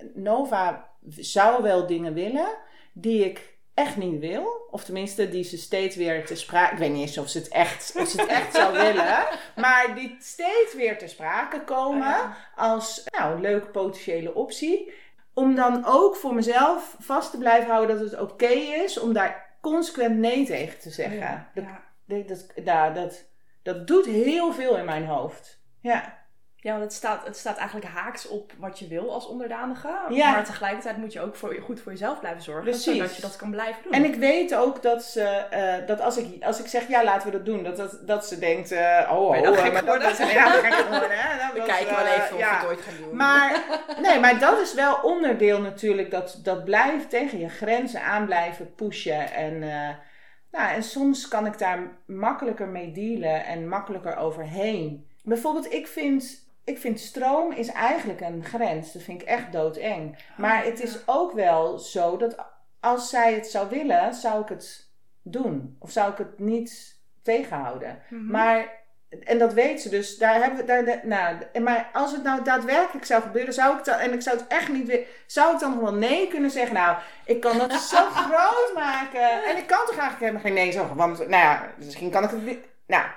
Nova zou wel dingen willen die ik echt niet wil. Of tenminste die ze steeds weer te sprake... Ik weet niet eens of ze het echt, of ze het echt zou willen. Maar die steeds weer te sprake komen oh ja. als nou, een leuke potentiële optie... Om dan ook voor mezelf vast te blijven houden dat het oké okay is om daar consequent nee tegen te zeggen. Ja, dat, ja. Dat, dat, dat, dat, dat doet heel veel in mijn hoofd. Ja. Ja, want het staat, het staat eigenlijk haaks op wat je wil als onderdanige. Ja. Maar tegelijkertijd moet je ook voor, goed voor jezelf blijven zorgen. Precies. Zodat je dat kan blijven doen. En ik weet ook dat ze, uh, dat als ik, als ik zeg ja, laten we dat doen. Dat, dat, dat ze denkt, uh, oh, oh, dat uh, maar dat is ja, gek geworden. Hè? We kijken wel even uh, of ja. we het ooit gaan doen. Maar, nee, maar dat is wel onderdeel natuurlijk. Dat, dat blijft tegen je grenzen aan blijven pushen. En, uh, nou, en soms kan ik daar makkelijker mee dealen en makkelijker overheen. Bijvoorbeeld, ik vind... Ik vind stroom is eigenlijk een grens. Dat vind ik echt doodeng. Maar het is ook wel zo dat als zij het zou willen, zou ik het doen. Of zou ik het niet tegenhouden. Mm-hmm. Maar, en dat weet ze dus, daar hebben we, daar, daar, nou, maar als het nou daadwerkelijk zou gebeuren, zou ik dan, en ik zou het echt niet willen, zou ik dan nog wel nee kunnen zeggen? Nou, ik kan dat zo groot maken. En ik kan toch eigenlijk helemaal geen nee zeggen, want, nou ja, misschien kan ik het, nou.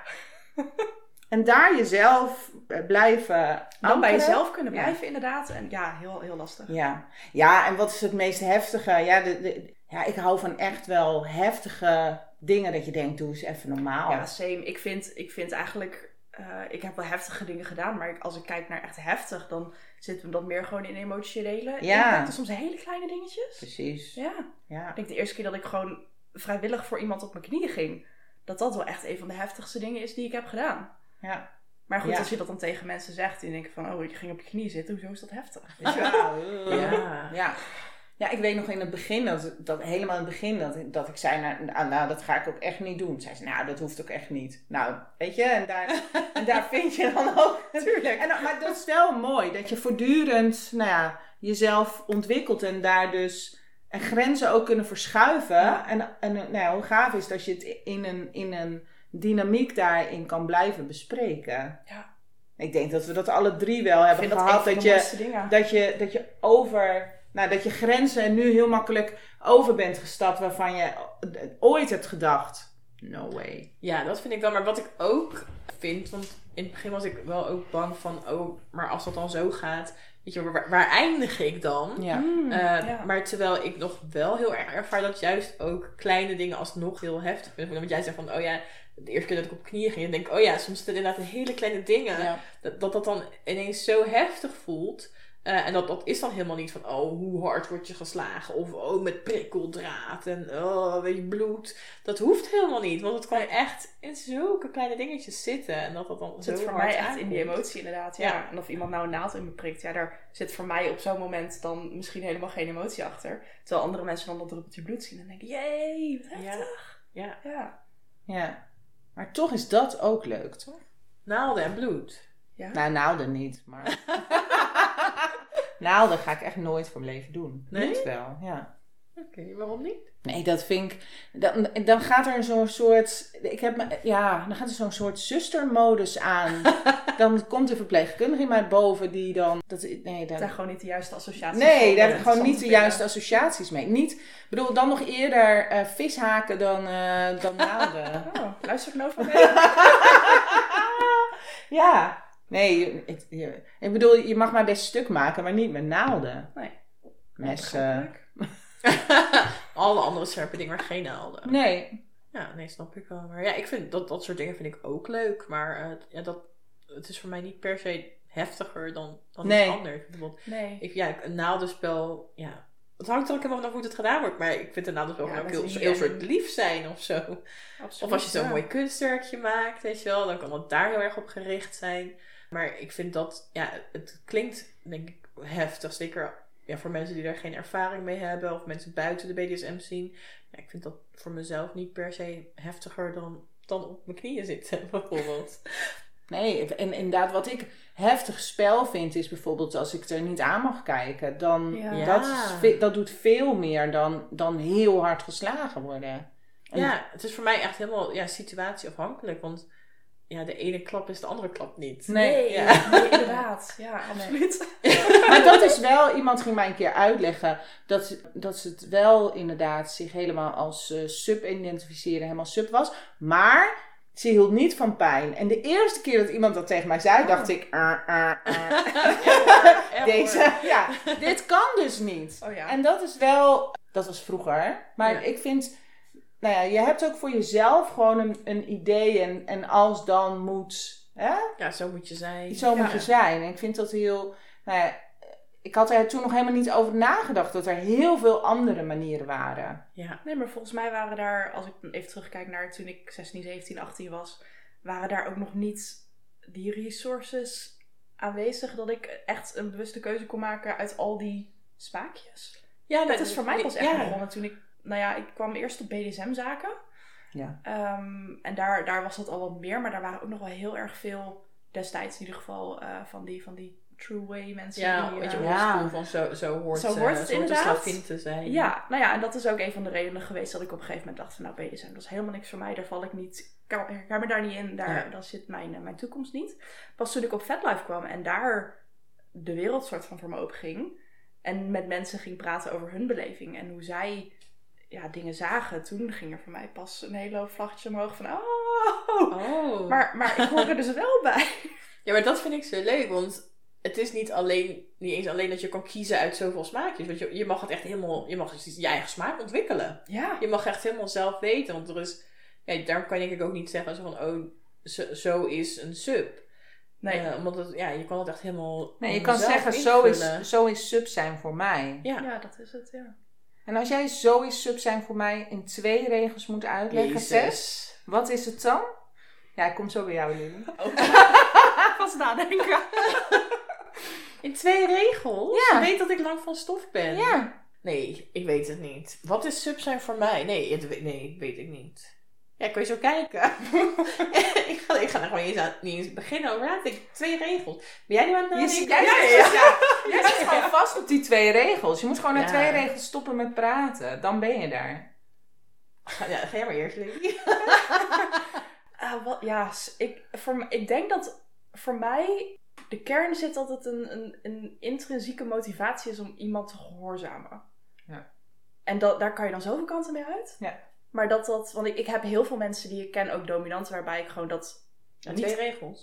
En daar jezelf blijven Dan bij jezelf kunnen blijven, ja. inderdaad. En ja, heel, heel lastig. Ja. ja, en wat is het meest heftige? Ja, de, de, ja, ik hou van echt wel heftige dingen dat je denkt, doe eens even normaal. Ja, same. Ik vind, ik vind eigenlijk, uh, ik heb wel heftige dingen gedaan, maar ik, als ik kijk naar echt heftig, dan zitten we dat meer gewoon in emotionele ja. impacten. Soms hele kleine dingetjes. Precies. Ja. ja. Ik denk de eerste keer dat ik gewoon vrijwillig voor iemand op mijn knieën ging, dat dat wel echt een van de heftigste dingen is die ik heb gedaan. Ja. Maar goed, ja. als je dat dan tegen mensen zegt, die denken van, oh, je ging op je knieën zitten, hoezo is dat heftig? Weet je wel? Ja. ja. ja. Ja, ik weet nog in het begin, dat, dat helemaal in het begin, dat, dat ik zei, nou, nou, dat ga ik ook echt niet doen. Zei ze, nou, dat hoeft ook echt niet. Nou, weet je, en daar, en daar vind je dan ook. Tuurlijk. En, maar dat is wel mooi, dat je voortdurend, nou ja, jezelf ontwikkelt en daar dus, en grenzen ook kunnen verschuiven. Ja. En, en nou ja, hoe gaaf is dat je het in een, in een dynamiek daarin kan blijven bespreken. Ja. Ik denk dat we dat alle drie wel hebben dat gehad. Dat je, dat, je, dat je over... Nou, dat je grenzen nu heel makkelijk over bent gestapt waarvan je ooit hebt gedacht, no way. Ja, dat vind ik wel. Maar wat ik ook vind, want in het begin was ik wel ook bang van, oh, maar als dat dan zo gaat, weet je, waar, waar eindig ik dan? Ja. Mm, uh, ja. Maar terwijl ik nog wel heel erg ervaar dat juist ook kleine dingen alsnog heel heftig vind. Want jij zegt van, oh ja, de eerste keer dat ik op knieën ging, dan denk ik, oh ja, soms zijn het inderdaad hele kleine dingen, ja. dat, dat dat dan ineens zo heftig voelt. Uh, en dat, dat is dan helemaal niet van, oh, hoe hard word je geslagen? Of, oh, met prikkeldraad en, oh, weet je, bloed. Dat hoeft helemaal niet. Want het kan echt in zulke kleine dingetjes zitten. En dat dat dan het zo zit voor hard mij echt aankomt. in die emotie inderdaad. Ja. Ja. En of iemand nou een naald in me prikt. Ja, daar zit voor mij op zo'n moment dan misschien helemaal geen emotie achter. Terwijl andere mensen dan dat druppeltje bloed zien. En denken, jee, wat heftig. Ja. Ja. ja. Ja. Maar toch is dat ook leuk, toch? Naalden en bloed. Ja. Nou, naalden niet, maar... Naalden ga ik echt nooit voor mijn leven doen. Nee? Niet wel, ja. Oké, okay, waarom niet? Nee, dat vind ik... Dan, dan gaat er zo'n soort... Ik heb me, ja, dan gaat er zo'n soort zustermodus aan. Dan komt de verpleegkundige in mij boven die dan... Dat, nee, dan, daar gewoon niet de juiste associaties Nee, daar heb ik gewoon niet de juiste associaties mee. Niet, ik bedoel, dan nog eerder uh, vishaken dan, uh, dan naalden. Oh, luister ik nou van mee? Ja... Nee, ik, ik bedoel, je mag maar best stuk maken, maar niet met naalden. Nee. Messen. Alle andere scherpe dingen, maar geen naalden. Nee. Ja, nee, snap ik wel. Maar ja, ik vind dat, dat soort dingen vind ik ook leuk. Maar uh, ja, dat, het is voor mij niet per se heftiger dan, dan nee. iets anders. Bijvoorbeeld, nee. Ik, ja, een naaldenspel, ja... Het hangt er ook helemaal vanaf hoe het gedaan wordt. Maar ik vind een naaldenspel ja, ook heel, heel soort lief zijn of zo. Absoluut, of als je zo'n ja. mooi kunstwerkje maakt, weet je wel. Dan kan het daar heel erg op gericht zijn. Maar ik vind dat, ja, het klinkt denk ik heftig. Zeker ja, voor mensen die daar geen ervaring mee hebben. Of mensen buiten de B D S M zien. Ja, ik vind dat voor mezelf niet per se heftiger dan, dan op mijn knieën zitten bijvoorbeeld. Nee, en inderdaad wat ik heftig spel vind is bijvoorbeeld als ik er niet aan mag kijken. Dan, ja. dat, is, dat doet veel meer dan, dan heel hard geslagen worden. En ja, het is voor mij echt helemaal ja, situatieafhankelijk. Want ja, de ene klap is de andere klap niet. Nee, nee, ja. nee inderdaad. Ja, absoluut. Nee. Maar dat is wel, iemand ging mij een keer uitleggen, dat, dat ze het wel inderdaad zich helemaal als uh, sub identificeren, helemaal sub was. Maar ze hield niet van pijn. En de eerste keer dat iemand dat tegen mij zei, oh. dacht ik, uh, uh, uh. Deze, ja, dit kan dus niet. Oh, ja. En dat is wel, dat was vroeger. Maar ja. ik vind... Nou ja, je hebt ook voor jezelf gewoon een, een idee en, en als dan moet... Hè? Ja, zo moet je zijn. Zo ja. moet je zijn. En ik vind dat heel... Nou ja, ik had er toen nog helemaal niet over nagedacht dat er heel veel andere manieren waren. Ja. Nee, maar volgens mij waren daar, als ik even terugkijk naar toen ik zestien, zeventien, achttien was, waren daar ook nog niet die resources aanwezig dat ik echt een bewuste keuze kon maken uit al die spaakjes. Ja, dat is voor mij pas echt ja. begonnen toen ik... Nou ja, ik kwam eerst op B D S M-zaken. Ja. Um, en daar, daar was dat al wat meer. Maar daar waren ook nog wel heel erg veel, destijds in ieder geval, uh, van, die, van die true way mensen Ja, die... weet je, uh, oldschool Ja. van zo, zo hoort, Zo uh, hoort het zo inderdaad. de slavin te zijn. Ja, nou ja, en dat is ook een van de redenen geweest dat ik op een gegeven moment dacht van nou B D S M, dat is helemaal niks voor mij, daar val ik niet, ik kan- ik herken me daar niet in, daar, Ja. daar zit mijn, uh, mijn toekomst niet. Pas toen ik op FetLife kwam en daar de wereld soort van voor me open ging en met mensen ging praten over hun beleving en hoe zij ja, dingen zagen, toen ging er voor mij pas een hele hoop vlaggetje omhoog van oh, Oh. maar, maar ik hoor er dus wel bij. Ja, maar dat vind ik zo leuk, want het is niet alleen, niet eens alleen dat je kan kiezen uit zoveel smaakjes. Want je, je mag het echt helemaal, je mag dus je eigen smaak ontwikkelen. Ja. Je mag echt helemaal zelf weten, want er is, ja, daarom kan je denk ik ook niet zeggen zo van, oh, zo, zo is een sub. Nee. Uh, omdat het, ja, je kan het echt helemaal Nee, je kan zelf zeggen, zo invullen. is, zo is sub zijn voor mij. Ja. Ja, dat is het, ja. En als jij zo is sub zijn voor mij in twee regels moet uitleggen, Jezus. Tess, wat is het dan? Ja, ik kom zo bij jou, Lily. Vast nadenken. In twee regels? Ja. Je weet dat ik lang van stof ben. Ja. Nee, ik weet het niet. Wat is sub zijn voor mij? Nee, het, we- nee, weet ik niet. Ja, kun je zo kijken. ik, ga, ik ga er gewoon niet eens, aan, niet eens beginnen over na te denken. Twee regels. Ben jij nu aan het Je nadenken? zit, jij, Ja, zit, ja, ja. ja. Jij zit gewoon vast op die twee regels. Je moet gewoon na Ja. twee regels stoppen met praten. Dan ben je daar. Ga, ja, ga jij maar eerst, Lily. Ah, wat, ja, s- ik, voor, m- ik denk dat voor mij de kern zit dat het een, een, een intrinsieke motivatie is om iemand te gehoorzamen. Ja. En dat, daar kan je dan zoveel kanten mee uit. Ja. Maar dat dat, want ik, ik heb heel veel mensen die ik ken, ook dominanten, waarbij ik gewoon dat Ja, niet... twee regels.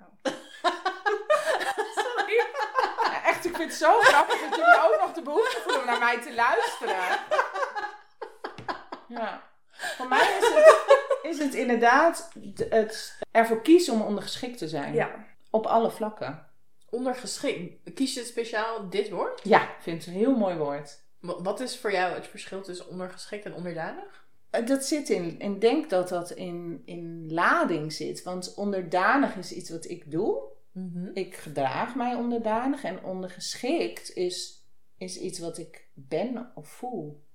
Sorry. Ja, echt, ik vind het zo grappig dat jullie ook nog de behoefte voelen om naar mij te luisteren. Ja. Voor mij is het, is het inderdaad d- het ervoor kiezen om ondergeschikt te zijn. Ja. Op alle vlakken. Ondergeschikt. Kies je speciaal dit woord? Ja, ik vind het een heel mooi woord. Wa- Wat is voor jou het verschil tussen ondergeschikt en onderdanig? Eh, Dat zit in, ik denk dat dat in, in lading zit. Want onderdanig is iets wat ik doe. Ik gedraag mij onderdanig. En ondergeschikt is, is iets wat ik ben of voel.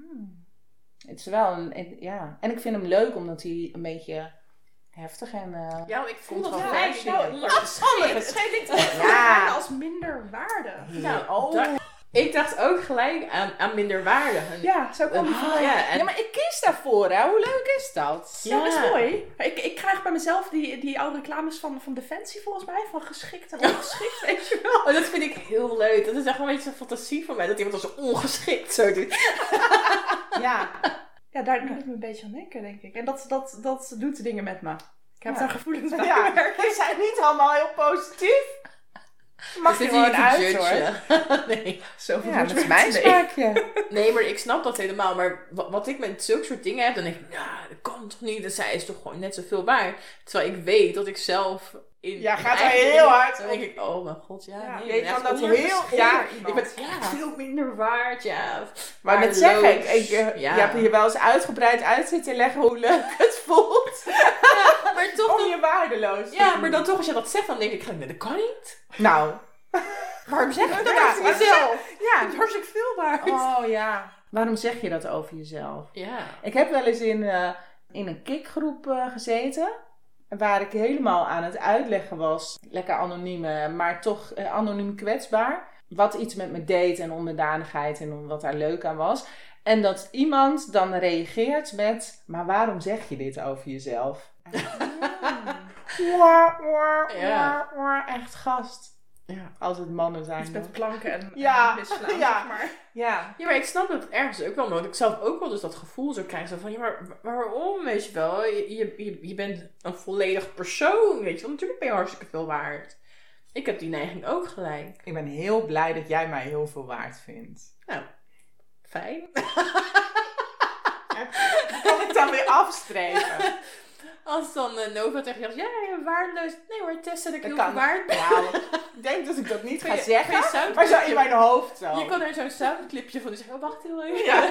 Het is wel een, een- ja. En ik vind hem leuk omdat hij een beetje heftig en... eh, Ja, ik voel dat Controversie. gelijk. Ja, Ondergeschikt. Het schijnt Ja. ja. als minder waarde. Nou, oh. daar- ik dacht ook gelijk aan, aan minderwaardigen. Ja, zo kan die Ah, voor. ja, en- Ja, maar ik kies daarvoor, hè. Hoe leuk is dat? Ja, dat is Ja. mooi. Ik, ik krijg bij mezelf die, die oude reclames van, van Defensie volgens mij. Van geschikt en ongeschikt, weet je wel. Oh, dat vind ik heel leuk. Dat is echt wel een beetje een fantasie voor mij. Dat iemand als ongeschikt zo doet. Ja. Ja, daar doet het me een beetje aan denken, denk ik. En dat, dat, dat doet dingen met me. Ik heb Ja. daar gevoelens bij. Ja, die zijn niet allemaal heel positief. Mag Dus je dit gewoon hier te uit, hoor. judgen. Nee. Zoveel Ja, dat is woorden. mijn Nee. smaakje. nee, maar ik snap dat helemaal. Maar wat, wat ik met zulke soort dingen heb, dan denk ik, ja, dat kan toch niet. En zij is toch gewoon net zoveel waard. Terwijl ik weet dat ik zelf in... Ja, gaat in er eigen- heel hard Dan op. denk ik, oh mijn god, ja. Ja, nee, je echt kan dat ondergeschikt. heel- ja, ik ben ja. echt veel minder waard, ja. Maar net zeg ik, Waardeloos. ik eh, Ja. je hebt hier wel eens uitgebreid uit zitten leggen hoe leuk het voelt. Maar toch Om dan- je waardeloos te Ja, voelen. maar dan toch als je dat zegt, dan denk ik, nee, dat kan niet. Nou, Waarom zeg je dat ja, over jezelf? ja. Het is hartstikke veel waard. Oh ja. Waarom zeg je dat over jezelf? Ja. Ik heb wel eens in, eh, in een kickgroep eh, gezeten. Waar ik helemaal aan het uitleggen was. Lekker anoniem, eh, maar toch eh, anoniem kwetsbaar. Wat iets met me deed en onderdanigheid en wat daar leuk aan was. En dat iemand dan reageert met... Maar waarom zeg je dit over jezelf? Wah, wah, Ja. wah, wah. Echt gast. Ja. Als het mannen zijn. Iets dan. met planken en, Ja, en misslaan, ja. zeg maar. Ja. Ja, maar ik snap het ergens ook wel. Want ik zelf ook wel dus dat gevoel zo krijg. Zo van, ja, maar wa- waarom, weet je wel? Je, je, je, je bent een volledig persoon, weet je wel? Natuurlijk ben je hartstikke veel waard. Ik heb die neiging ook gelijk. Ik ben heel blij dat jij mij heel veel waard vindt. Nou, fijn. Kan ik dan weer afstrepen? Als dan uh, Nova tegen je zegt, ja, je bent waardeloos. Nee hoor, Tess, dat ik heel Dat veel kan. waard ben. Nou, ik denk dat ik dat niet Kun ga je- kun je zeggen. soundclipje- Maar zo in mijn hoofd zo. Je kan er zo'n soundclipje van dus zeggen, oh, wacht heel even. Ja.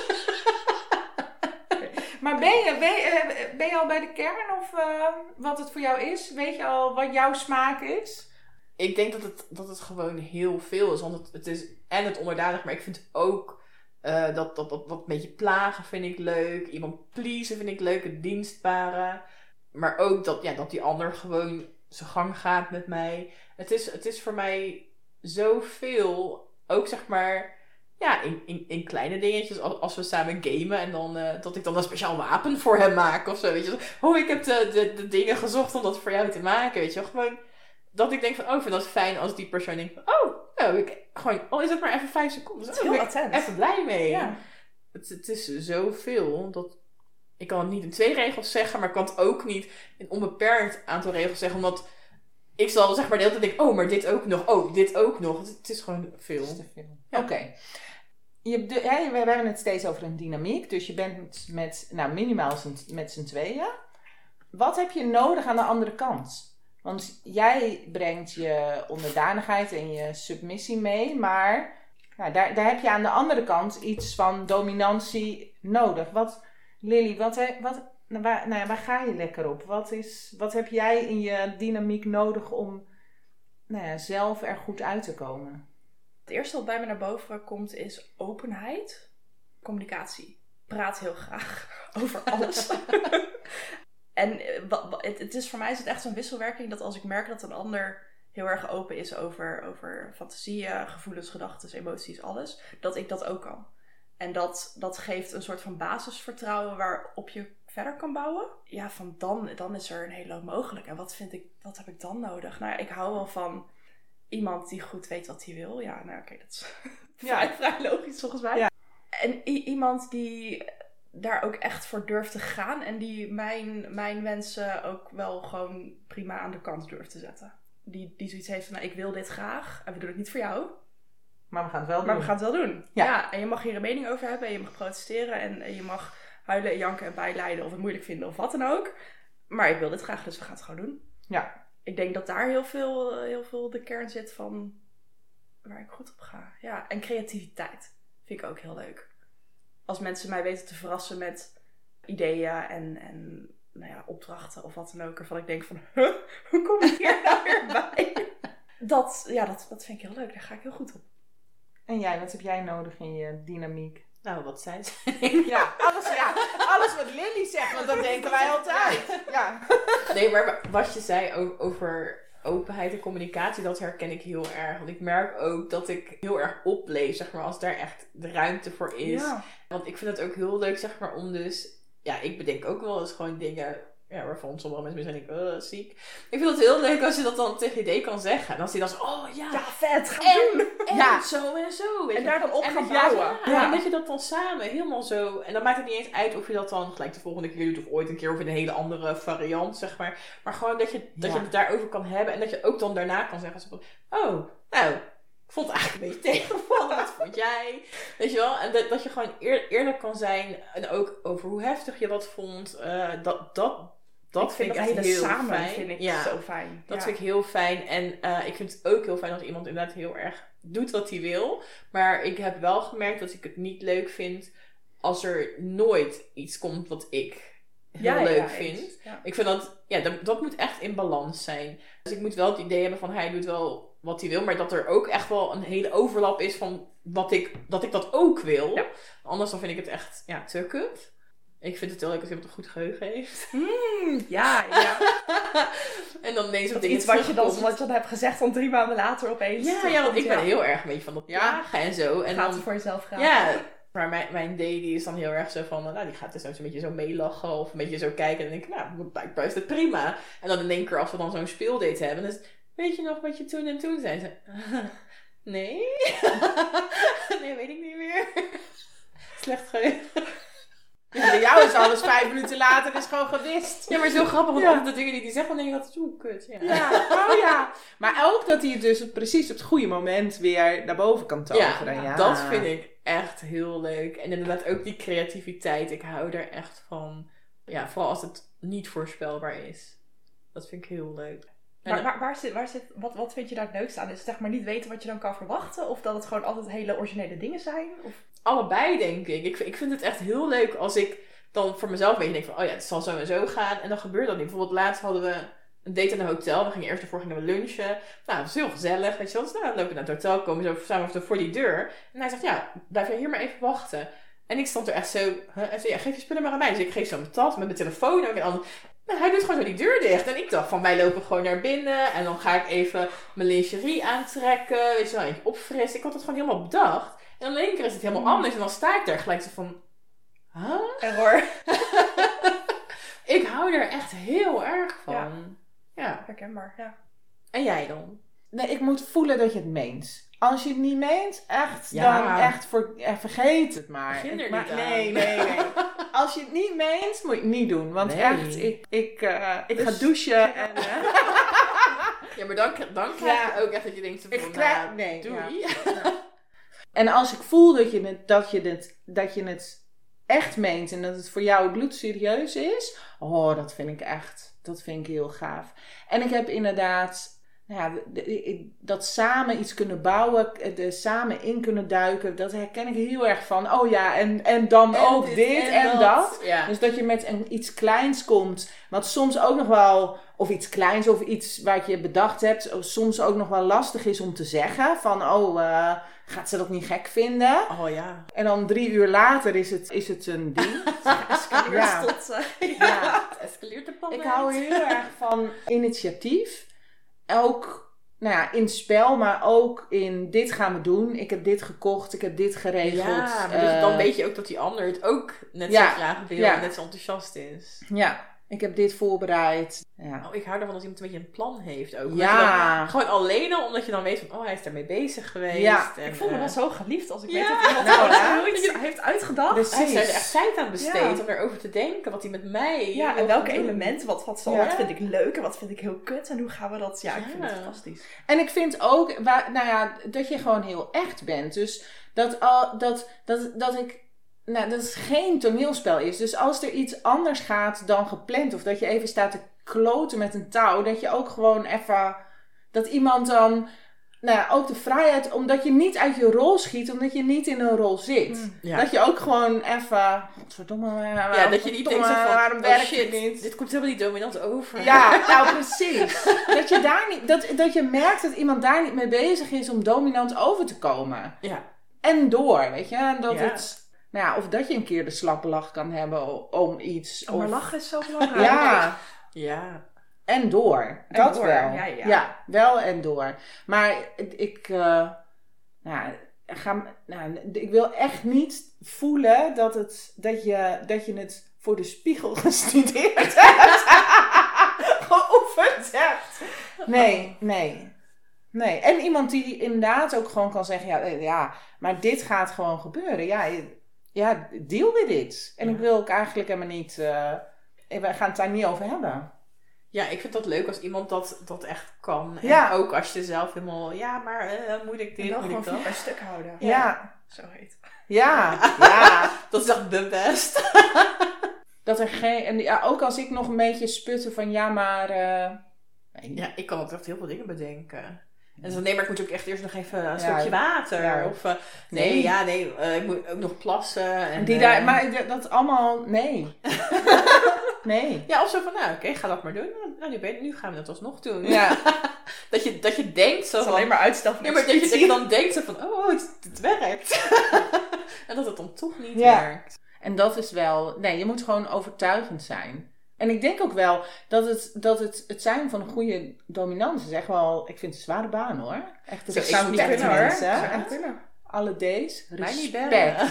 Maar ben je, ben, je, eh, ben je al bij de kern of uh, wat het voor jou is? Weet je al wat jouw smaak is? Ik denk dat het, dat het gewoon heel veel is. Want het, het is en het onderdanig, maar ik vind ook uh, dat, dat, dat wat een beetje plagen vind ik leuk. Iemand pleasen vind ik leuk, het dienstbare. Maar ook dat, ja, dat die ander gewoon zijn gang gaat met mij. Het is, het is voor mij zoveel, ook zeg maar, ja, in, in, in kleine dingetjes, als, als we samen gamen en dan, uh, dat ik dan een speciaal wapen voor hem maak of zo, weet je. Oh, ik heb de, de, de dingen gezocht om dat voor jou te maken, weet je. Gewoon dat ik denk van, oh, ik vind dat fijn als die persoon denkt van, oh, nou, ik, gewoon, al is het maar even vijf seconden. Dat is heel attent. Even blij mee. Ja. Het, het is zoveel dat ik kan het niet in twee regels zeggen, maar ik kan het ook niet in onbeperkt aantal regels zeggen, omdat ik zal zeg maar de hele tijd denken, oh, maar dit ook nog, oh, dit ook nog. Het, het is gewoon veel. Ja. Ja. Oké. Okay. Je, de, ja, we hebben het steeds over een dynamiek, dus je bent met, nou, minimaal met z'n tweeën. Wat heb je nodig aan de andere kant? Want jij brengt je onderdanigheid en je submissie mee, maar ja, daar, daar heb je aan de andere kant iets van dominantie nodig. Wat, Lily, wat, wat, waar, nou ja, waar ga je lekker op? Wat, is, wat heb jij in je dynamiek nodig om nou ja, zelf er goed uit te komen? Het eerste wat bij me naar boven komt is openheid, communicatie. Praat heel graag over alles. En het, het is voor mij is het echt zo'n wisselwerking dat als ik merk dat een ander heel erg open is over, over fantasieën, gevoelens, gedachten, emoties, alles, dat ik dat ook kan. En dat, dat geeft een soort van basisvertrouwen waarop je verder kan bouwen. Ja, van dan, dan is er een hele hoop mogelijk. En wat vind ik, wat heb ik dan nodig? Nou ja, ik hou wel van iemand die goed weet wat hij wil. Ja, nou oké, okay, dat is ja. vrij, vrij logisch volgens mij. Ja. En i- iemand die daar ook echt voor durft te gaan. En die mijn, mijn wensen ook wel gewoon prima aan de kant durft te zetten. Die, die zoiets heeft van, nou, ik wil dit graag. En we doen het niet voor jou. Maar we gaan het wel doen. Maar we gaan het wel doen. Ja. ja. En je mag hier een mening over hebben. En je mag protesteren. En, en je mag huilen en janken en bijlijden. Of het moeilijk vinden of wat dan ook. Maar ik wil dit graag, dus we gaan het gewoon doen. Ja. Ik denk dat daar heel veel, heel veel de kern zit van waar ik goed op ga. Ja, en creativiteit vind ik ook heel leuk. Als mensen mij weten te verrassen met ideeën en, en nou ja, opdrachten of wat dan ook. Waarvan ik denk van, huh, hoe kom ik hier nou weer bij? Dat, ja, dat, dat vind ik heel leuk. Daar ga ik heel goed op. En jij, wat heb jij nodig in je dynamiek? Nou, wat zijn ze? Ja, alles, ja, alles wat Lily zegt, want dat denken wij altijd. Ja. Nee, maar wat je zei over openheid en communicatie, dat herken ik heel erg. Want ik merk ook dat ik heel erg opleef, zeg maar, als daar echt de ruimte voor is. Ja. Want ik vind het ook heel leuk, zeg maar, om dus... Ja, ik bedenk ook wel eens gewoon dingen... Ja, waarvan sommige mensen misschien denken, uh, ziek. Ik vind het heel leuk als je dat dan tegen je kan zeggen. En als hij dan zo, oh ja, ja vet, ga en, doen. En ja. zo en zo. Weet en je. daar dan op en gaan ja, bouwen. Ja, ja. en dat je dat dan samen helemaal zo... En dan maakt het niet eens uit of je dat dan gelijk de volgende keer doet of ooit een keer of in een hele andere variant, zeg maar. Maar gewoon dat je, dat ja. je het daarover kan hebben en dat je ook dan daarna kan zeggen, oh, nou... Ik vond het eigenlijk een beetje tegenvallen. Wat vond jij? Weet je wel? En dat, dat je gewoon eer, eerlijk kan zijn. En ook over hoe heftig je dat vond. Uh, dat dat, dat ik vind ik echt echt heel samen fijn. vind ik ja, zo fijn. Dat ja. vind ik heel fijn. En uh, ik vind het ook heel fijn als iemand inderdaad heel erg doet wat hij wil. Maar ik heb wel gemerkt dat ik het niet leuk vind als er nooit iets komt wat ik heel ja, leuk ja, vind. Ja. Ik vind dat, ja, dat, dat moet echt in balans zijn. Dus ik moet wel het idee hebben van hij doet wel wat hij wil, maar dat er ook echt wel een hele overlap is van wat ik, dat ik dat ook wil. Ja. Anders dan vind ik het echt ja, te kut. Ik vind het heel leuk als iemand een goed geheugen heeft. Mm, ja, ja. En dan ineens op dingen iets wat je, dan, wat je dan hebt gezegd dan drie maanden later opeens. Ja, ja want ik ben ja. heel erg een beetje van dat plagen ja. en zo. En gaat dan, het voor jezelf gaan. Ja, maar mijn, mijn D die is dan heel erg zo van, nou die gaat dus een beetje zo meelachen of een beetje zo kijken. En dan denk ik, nou, blijkbaar is het prima. En dan in één keer als we dan zo'n speeldate hebben, dan is weet je nog wat je toen en toen zei? Ze, nee. Nee, weet ik niet meer. Slecht geheugen. Ja, bij jou is alles vijf minuten later is gewoon gewist. Ja, maar zo grappig. Want ja. altijd de dingen die hij zegt, dan denk ik altijd, oeh, kut. Ja. ja, oh ja. Maar ook dat hij het dus precies op het goede moment weer naar boven kan toveren. Ja, ja, dat vind ik echt heel leuk. En inderdaad ook die creativiteit. Ik hou er echt van. Ja, vooral als het niet voorspelbaar is. Dat vind ik heel leuk. Maar waar, waar zit, waar zit, wat, wat vind je daar het leukste aan? Is het zeg maar niet weten wat je dan kan verwachten? Of dat het gewoon altijd hele originele dingen zijn? Of? Allebei, denk ik. ik. Ik vind het echt heel leuk als ik dan voor mezelf weet en denk van, oh ja, het zal zo en zo gaan. En dan gebeurt dat niet. Bijvoorbeeld laatst hadden we een date in een hotel. We gingen eerst ervoor gingen we lunchen. Nou, dat was heel gezellig. Weet je wel. Dus nou, dan lopen we naar het hotel, komen zo samen voor die deur. En hij zegt, ja, blijf jij hier maar even wachten. En ik stond er echt zo, huh? En zei, ja, geef je spullen maar aan mij. Dus ik geef zo mijn tas met mijn telefoon ook en alles. En hij doet gewoon zo die deur dicht. En ik dacht van, wij lopen gewoon naar binnen. En dan ga ik even mijn lingerie aantrekken. Weet je wel, eentje opfrissen. Ik had het gewoon helemaal bedacht. En dan in één keer is het helemaal anders. En dan sta ik daar gelijk zo van... Huh? Error. Ik hou er echt heel erg van. Ja. Ja. Herkenbaar, ja. En jij dan? Nee, ik moet voelen dat je het meent. Als je het niet meent, echt, Ja. dan echt voor, eh, vergeet het maar. Begin er Ik- maar niet aan. nee, nee, nee. Als je het niet meent, moet je het niet doen. Want Nee. echt, ik, ik, eh, ik ga Dus- douchen en... eh, Ja, maar dan, dan krijg Ja. je ook echt dat je denkt... Van, Ik krijg- nou, nee, doei. En als ik voel dat je het, dat je het, dat je het echt meent en dat het voor jou bloedserieus is, oh, dat vind ik echt, dat vind ik heel gaaf. En ik heb inderdaad, nou ja, de- de- dat samen iets kunnen bouwen, de samen in kunnen duiken, dat herken ik heel erg van, oh ja, en, en dan En ook dit dit, en en, dat. dat. Ja. Dus dat je met een, iets kleins komt, wat soms ook nog wel, of iets kleins of iets wat je bedacht hebt, of soms ook nog wel lastig is om te zeggen. Van, oh, uh, gaat ze dat niet gek vinden? Oh ja. En dan drie uur later is het, is het een ding. Ja. Tot, uh, Ja. Het escaleert de pan. Ik hou heel erg van initiatief. Ook nou ja, in spel, maar ook in dit gaan we doen. Ik heb dit gekocht, ik heb dit geregeld. Ja, maar dus dan Uh, weet je ook dat die ander het ook net Ja. zo graag wil Ja. en net zo enthousiast is. Ja, ik heb dit voorbereid. Ja. Oh, ik hou ervan als iemand een beetje een plan heeft ook. Ja. Omdat je dan- gewoon alleen al, omdat je dan weet van, oh, hij is daarmee bezig geweest. Ja. En, ik voel me eh, wel zo geliefd als ik Ja. weet dat iemand Nou, nou, hè? zoiets heeft uitgedacht. Dus- hij heeft er Precies. echt tijd aan besteed Ja. om erover te denken, wat hij met mij Ja, wil en welke gaan doen. elementen, wat, wat, wat, Ja. wat vind ik leuk en wat vind ik heel kut en hoe gaan we dat... Ja, ik vind Ja. het fantastisch. En ik vind ook, waar, nou ja, dat je gewoon heel echt bent. Dus dat, al, dat, dat, dat ik, nou, dat het geen toneelspel is. Dus als er iets anders gaat dan gepland, of dat je even staat te kloten met een touw, dat je ook gewoon even, dat iemand dan, nou ja, ook de vrijheid, omdat je niet uit je rol schiet, omdat je niet in een rol zit. Ja. Dat je ook gewoon even, godverdomme, Ja, dat je niet denkt zo van, waarom oh werkt shit, het niet? dit komt helemaal niet dominant over. Ja, nou precies. Dat je, daar niet, dat, dat je merkt dat iemand daar niet mee bezig is om dominant over te komen. Ja. En door, weet je. En dat Ja. het, nou ja, of dat je een keer de slappe lach kan hebben o- om iets. Oh, maar of, lachen is zo belangrijk. ja, Ja. en door. En Dat door, wel. ja, ja. wel en door. Maar ik, ik, uh, nou, ga, nou, ik wil echt niet voelen dat, het, dat, je, dat je het voor de spiegel gestudeerd hebt. Geoefend hebt. Nee, nee. Nee. En iemand die inderdaad ook gewoon kan zeggen, ja, ja maar dit gaat gewoon gebeuren. Ja, ja deal with it. En Ja. ik wil ook eigenlijk helemaal niet, uh, we gaan het daar niet over hebben. Ja, ik vind dat leuk als iemand dat, dat echt kan. En Ja. ook als je zelf helemaal, ja, maar uh, moet ik En dit, dan moet gewoon ik dat? vier bij stuk houden. Ja. Ja. Zo heet. Ja. Ja. Dat is echt de best. Dat er geen, en ja, ook als ik nog een beetje sputte van ja, maar. Uh, nee. Ja, ik kan ook echt heel veel dingen bedenken. En dan nee, maar ik moet ook echt eerst nog even een Ja, slokje water. ja. Of uh, nee, Nee. ja, nee, uh, ik moet ook nog plassen. En, Die uh, daar, maar dat- dat allemaal, nee. Nee. Ja, of zo van, nou oké, ga dat maar doen. Nou, nu, ben, nu gaan we dat alsnog doen. Ja. dat, je, dat je denkt zo Dat is van... alleen maar uitstel van Ja, maar dat je, dat je executie. dan denkt zo van, oh, het, het werkt. en dat het dan toch niet Ja. werkt. En dat is wel, nee, je moet gewoon overtuigend zijn. En ik denk ook wel dat het, dat het, het zijn van een goede dominant is echt wel, ik vind het een zware baan hoor. Echt Zo, ik zou het niet respect kunnen, hoor. mensen. Ik zou Echt het kunnen. alle days. Mij niet Respect. bellen.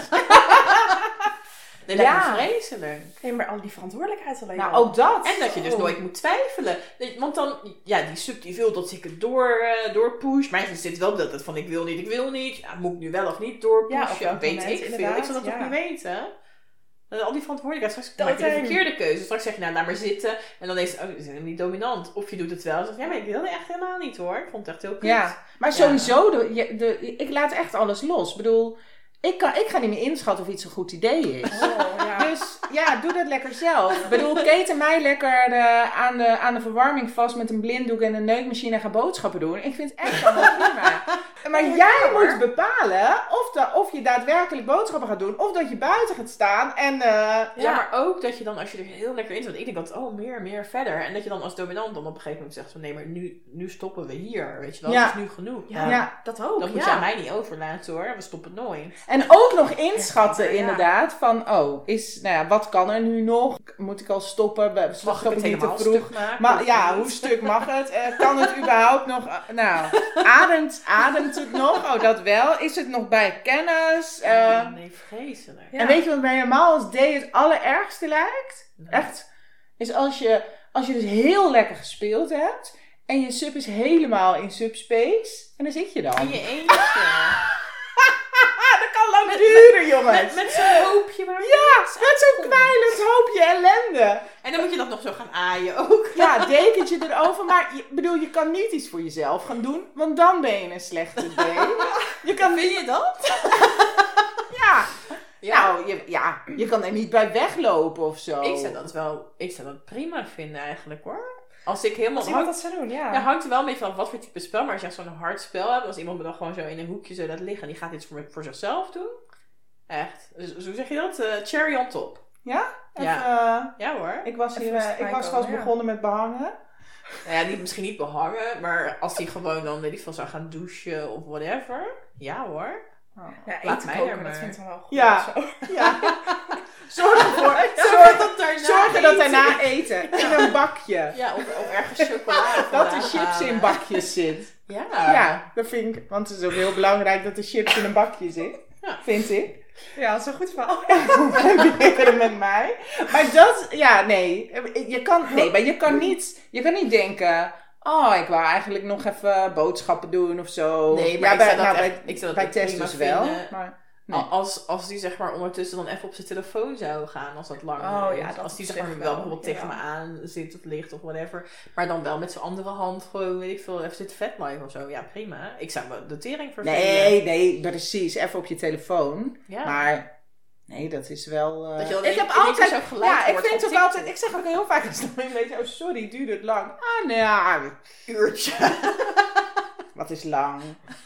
Nee, Ja. lijkt me vreselijk. Nee, maar al die verantwoordelijkheid alleen Nou, al. ook dat. En dat je dus Oh. nooit moet twijfelen. Nee, want dan, ja, die sub die wil dat ik het door, uh, doorpush. Maar er zit wel dat het van ik wil niet, ik wil niet. Ja, moet ik nu wel of niet Ja, doorpushen? op Ja, welk weet moment, ik veel. Ik inderdaad, zou dat ja. toch niet weten? Uh, al die verantwoordelijkheid. Straks Dat maak je de zijn- verkeerde keuze. Straks zeg je, nou, laat maar zitten. En dan is het, oh, dat is helemaal niet dominant. Of je doet het wel. Dan zeg je, ja, maar ik wil het echt helemaal niet hoor. Ik vond het echt heel kut. Ja, maar sowieso, de, je- de, ik laat echt alles los. Ik bedoel, ik, kan, ik ga niet meer inschatten of iets een goed idee is. Oh, ja. Dus ja, doe dat lekker zelf. Ik bedoel, keten mij lekker uh, aan, de, aan de verwarming vast met een blinddoek en een neukmachine en ga boodschappen doen. Ik vind het echt allemaal prima. maar ja, jij hoor. moet bepalen of, da- of je daadwerkelijk boodschappen gaat doen. Of dat je buiten gaat staan en... Uh, Ja, ja, maar ook dat je dan, als je er heel lekker in zit, want ik denk dat, oh, meer, meer, verder. En dat je dan als dominant dan op een gegeven moment zegt van, nee, maar nu, nu stoppen we hier, weet je wel. Ja. Het is nu genoeg. Ja, Ja. dat ook. Dat moet ja. je aan mij niet overlaten hoor, we stoppen nooit. En ook nog inschatten Ja. inderdaad van, oh, is, nou ja, wat kan er nu nog? Moet ik al stoppen? We- Mag ik Stop het ik niet te helemaal vroeg? stuk maken? Maar of ja, niet? hoe stuk mag het? Uh, kan het überhaupt nog? Uh, nou, ademt, ademt het nog? Oh, dat wel. Is het nog bij kennis? Uh, Oh, nee, vreselijk. Ja. En weet je wat mij helemaal als D het allerergste lijkt? Nee. Echt? Is als je, als je dus heel lekker gespeeld hebt en je sub is helemaal in subspace en daar zit je dan. In je eentje. Dat kan lang duren, jongens. Met, met zo'n hoopje. Waar Ja, met zo'n kwijlend hoopje ellende. En dan moet je dat nog zo gaan aaien ook. Ja, dekentje erover. Maar ik bedoel, je kan niet iets voor jezelf gaan doen, want dan ben je een slechte D. Je kan, Vind je dat? ja. Ja. Nou, je, ja, je kan er niet bij weglopen of zo. Ik zou dat wel, ik zou dat prima vinden eigenlijk hoor. Als ik helemaal... Als iemand hangt, dat zou doen, ja. ja, hangt er wel een beetje van wat voor type spel. Maar als je echt zo'n hard spel hebt, als iemand me dan gewoon zo in een hoekje zo laat liggen en die gaat iets voor, voor zichzelf doen. Echt. Dus, hoe zeg je dat? Uh, cherry on top. Ja? Even, Ja. uh, Ja hoor. ik was, Even hier, rustig uh, ik was bijkomen, vast ja. begonnen met behangen. Nou ja, niet, misschien niet behangen, maar als die gewoon dan, weet ik veel, zou gaan douchen of whatever. Ja hoor. Oh. Ja, Laat eten mij koken, er maar. dat vind ik dan wel goed. Ja. of zo. Ja. Zorg ervoor. Zorg dat daarna Zorg dat eten. daarna eten. In een bakje. Ja, of, of ergens chocolade Dat vandaan er chips halen. in bakjes zit. Ja. Ja, dat vind ik. Want het is ook heel belangrijk dat de chips in een bakje zit. Ja. Vind ik. Ja, dat is een goed verhaal. Leren met mij. Maar dat, ja, nee. Je kan, nee, maar je kan niet, je kan niet denken, oh, ik wou eigenlijk nog even boodschappen doen of zo. Nee, maar ja, ik bij, zou dat nou, echt- bij, ik zou dat bij echt Tess prima dus wel. vinden. Maar, nee. Als, als die zeg maar ondertussen dan even op zijn telefoon zou gaan, als dat langer Oh, is. ja, dat als die op zeg maar zich wel wel, bijvoorbeeld ja. tegen me aan zit of ligt of whatever. Maar dan wel met zijn andere hand gewoon, weet ik veel, even zitten vetlife of zo. Ja, prima. Ik zou me de tering vervelen. nee, nee, precies. Even op je telefoon. Ja. Maar, nee, dat is wel... Uh... Dat je dan ik in- heb in één keer altijd, zo gelijk ja, ik wordt vind van ook altijd, TikTok. ik zeg ook heel vaak, als dan een beetje, oh sorry, duurde het lang. Ah, nee, ja, uurtje. wat is lang?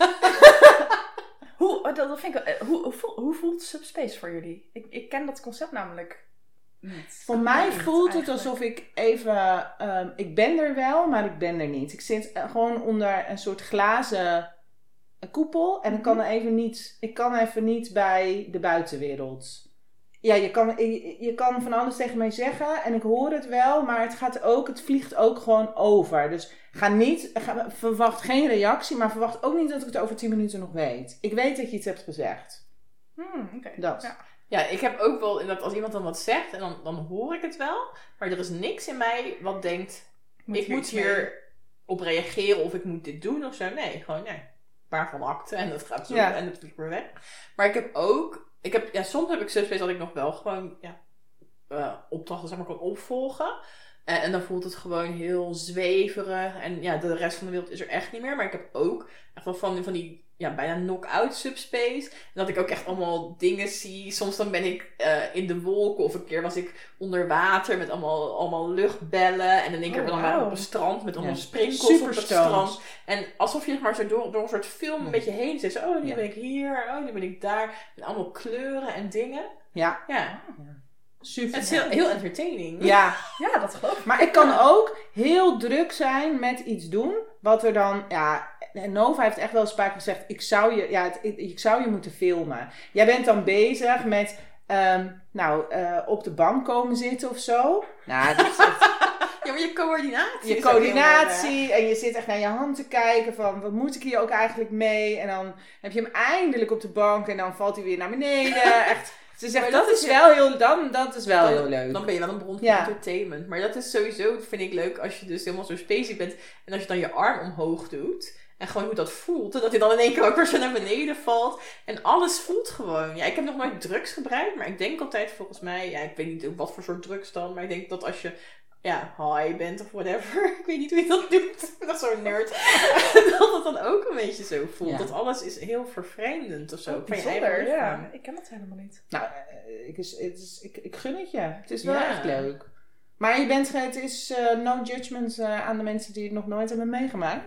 Hoe, dat, dat vind ik, wel- eh, hoe, hoe, voelt- hoe voelt Subspace voor jullie? Ik, ik ken dat concept namelijk niet. Voor mij Niet voelt het eigenlijk. alsof ik even... Um, ik ben er wel, maar ik ben er niet. Ik zit uh, gewoon onder een soort glazen koepel. En ik kan er even niet... Ik kan even niet bij de buitenwereld. Ja, je kan, je, je kan van alles tegen mij zeggen. En ik hoor het wel. Maar het gaat ook... Het vliegt ook gewoon over. Dus ga niet... Ga, verwacht geen reactie. Maar verwacht ook niet dat ik het over tien minuten nog weet. Ik weet dat je iets hebt gezegd. Hmm, oké. Dat. Ja. Ja, ik heb ook wel, inderdaad, als iemand dan wat zegt, en dan, dan hoor ik het wel. Maar er is niks in mij wat denkt, Moet ik hier moet iets mee? hier op reageren of ik moet dit doen of zo. Nee, gewoon nee. Een paar van akte en dat gaat zo Ja. en dat vliegt weer weg. Maar ik heb ook, ik heb, ja, soms heb ik Subspace dat ik nog wel gewoon ja, uh, opdrachten zeg maar kan opvolgen. En, en dan voelt het gewoon heel zweverig. En ja, de rest van de wereld is er echt niet meer. Maar ik heb ook echt wel van, van die ja, bijna knock-out subspace. En dat ik ook echt allemaal dingen zie. Soms dan ben ik uh, in de wolken. Of een keer was ik onder water met allemaal, allemaal luchtbellen. En in één keer Oh, dan waren we wauw. op een strand met allemaal Ja. sprinkels op het Superstones. strand. En alsof je zeg maar zo door, door een soort film Ja. een beetje heen zit. Zo, oh, nu Ja. ben ik hier. Oh, nu ben ik daar. En allemaal kleuren en dingen. Ja. Ja, Super. het is heel, heel entertaining. Ja. Ja, dat geloof ik. Maar ik kan ook heel druk zijn met iets doen. Wat er dan, ja, Nova heeft echt wel eens een paar keer gezegd, ik zou je, ja, het, ik, ik zou je moeten filmen. Jij bent dan bezig met, um, nou, uh, op de bank komen zitten of zo. Nou, dat is echt, Ja, maar je coördinatie. je is ook heel coördinatie en je zit echt naar je hand te kijken van, wat moet ik hier ook eigenlijk mee? En dan heb je hem eindelijk op de bank en dan valt hij weer naar beneden. Echt. Ze zegt, Maar dat, dat is is wel heel, dan, dat is wel dan, heel leuk. Dan ben je wel een bron van Ja. entertainment. Maar dat is sowieso, vind ik leuk, als je dus helemaal zo spacey bent. En als je dan je arm omhoog doet. En gewoon hoe dat voelt. En dat hij dan in één keer ook weer zo naar beneden valt. En alles voelt gewoon. Ja, ik heb nog nooit drugs gebruikt. Maar ik denk altijd volgens mij, ja, ik weet niet wat voor soort drugs dan. Maar ik denk dat als je, ja, high bent of whatever. Ik weet niet hoe je dat doet. Ik ben echt zo'n nerd. Dat het dan ook een beetje zo voelt. Ja. Dat alles is heel vervreemdend of zo. Oh, van je bijzonder, eigen ja. lichaam. Ik ken dat helemaal niet. Nou, eh, ik, is, het is, ik, ik gun het je. Het is wel Ja. echt leuk. Maar je bent, het is uh, no judgment uh, aan de mensen die het nog nooit hebben meegemaakt.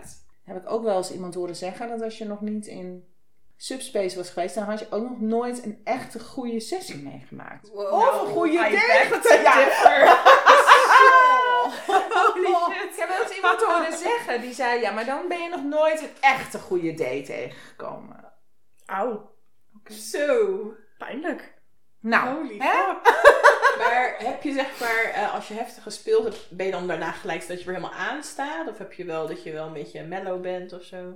heb ik ook wel eens iemand horen zeggen, dat als je nog niet in Subspace was geweest, dan had je ook nog nooit een echte goede sessie meegemaakt. Wow, of nou, een goede I date. Ja. Holy shit. Ik heb wel eens iemand horen zeggen, die zei, ja, maar dan ben je nog nooit een echte goede date tegengekomen. Auw. Okay. Zo. Pijnlijk. Nou, holy hè? Maar heb je zeg maar, uh, als je heftig gespeeld hebt, ben je dan daarna gelijk dat je weer helemaal aanstaat? Of heb je wel dat je wel een beetje mellow bent of zo?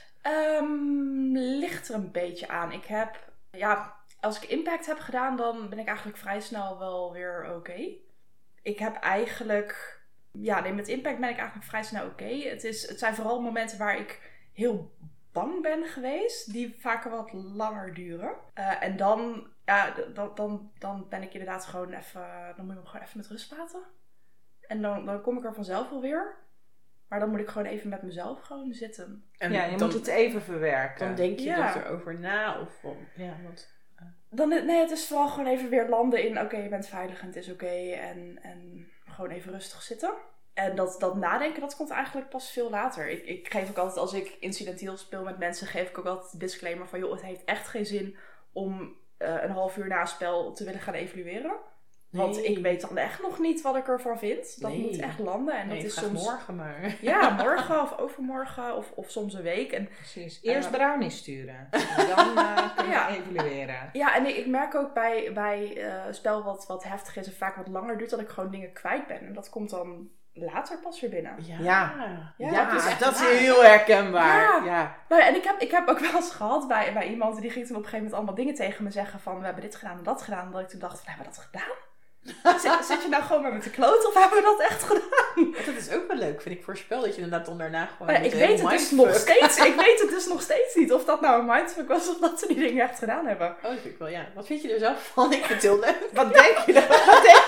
Um, ligt er een beetje aan. Ik heb, ja, als ik Impact heb gedaan, dan ben ik eigenlijk vrij snel wel weer oké. Okay. Ik heb eigenlijk, ja, nee, met Impact ben ik eigenlijk vrij snel oké. Okay. Het is, het zijn vooral momenten waar ik heel bang ben geweest, die vaker wat langer duren. Uh, en dan, ja, dan, dan, dan ben ik inderdaad gewoon even, dan moet je me gewoon even met rust laten. En dan, dan kom ik er vanzelf wel weer. Maar dan moet ik gewoon even met mezelf gewoon zitten. En ja, je dan, moet het even verwerken. Dan denk je ja. er erover na of ja, wat. Uh. Dan, nee, het is vooral gewoon even weer landen in, oké, okay, je bent veilig en het is oké. Okay, en, en gewoon even rustig zitten. En dat, dat nadenken, dat komt eigenlijk pas veel later. Ik, ik geef ook altijd, als ik incidenteel speel met mensen, geef ik ook altijd de disclaimer van, joh, het heeft echt geen zin om uh, een half uur na spel te willen gaan evalueren. Nee. Want ik weet dan echt nog niet wat ik ervan vind. Dat nee. moet echt landen. En nee, dat is het soms morgen maar. Ja, morgen of overmorgen of, of soms een week. En, precies. Eerst uh, brownies sturen. En dan uh, kunnen ja. we evalueren. Ja, en ik, ik merk ook bij, bij uh, spel wat, wat heftig is en vaak wat langer duurt, dat ik gewoon dingen kwijt ben. En dat komt dan later pas weer binnen. Ja, ja. ja, ja dat is, dat is heel herkenbaar. Ja. Ja. Nou, en ik heb, ik heb ook wel eens gehad bij, bij iemand die ging toen op een gegeven moment allemaal dingen tegen me zeggen van, we hebben dit gedaan en dat gedaan. En dat ik toen dacht van, hebben we dat gedaan? Zit, zit je nou gewoon maar met de kloot of hebben we dat echt gedaan? Dat is ook wel leuk, vind ik, voor spel. Dat je inderdaad dan daarna gewoon... Ja, ik weet het dus nog steeds. Ik weet het dus nog steeds niet of dat nou een mindfuck was of dat ze die dingen echt gedaan hebben. Oh, dat vind ik wel, ja. Wat vind je er zelf van? Ik vind het heel leuk. Wat denk je dan? Wat denk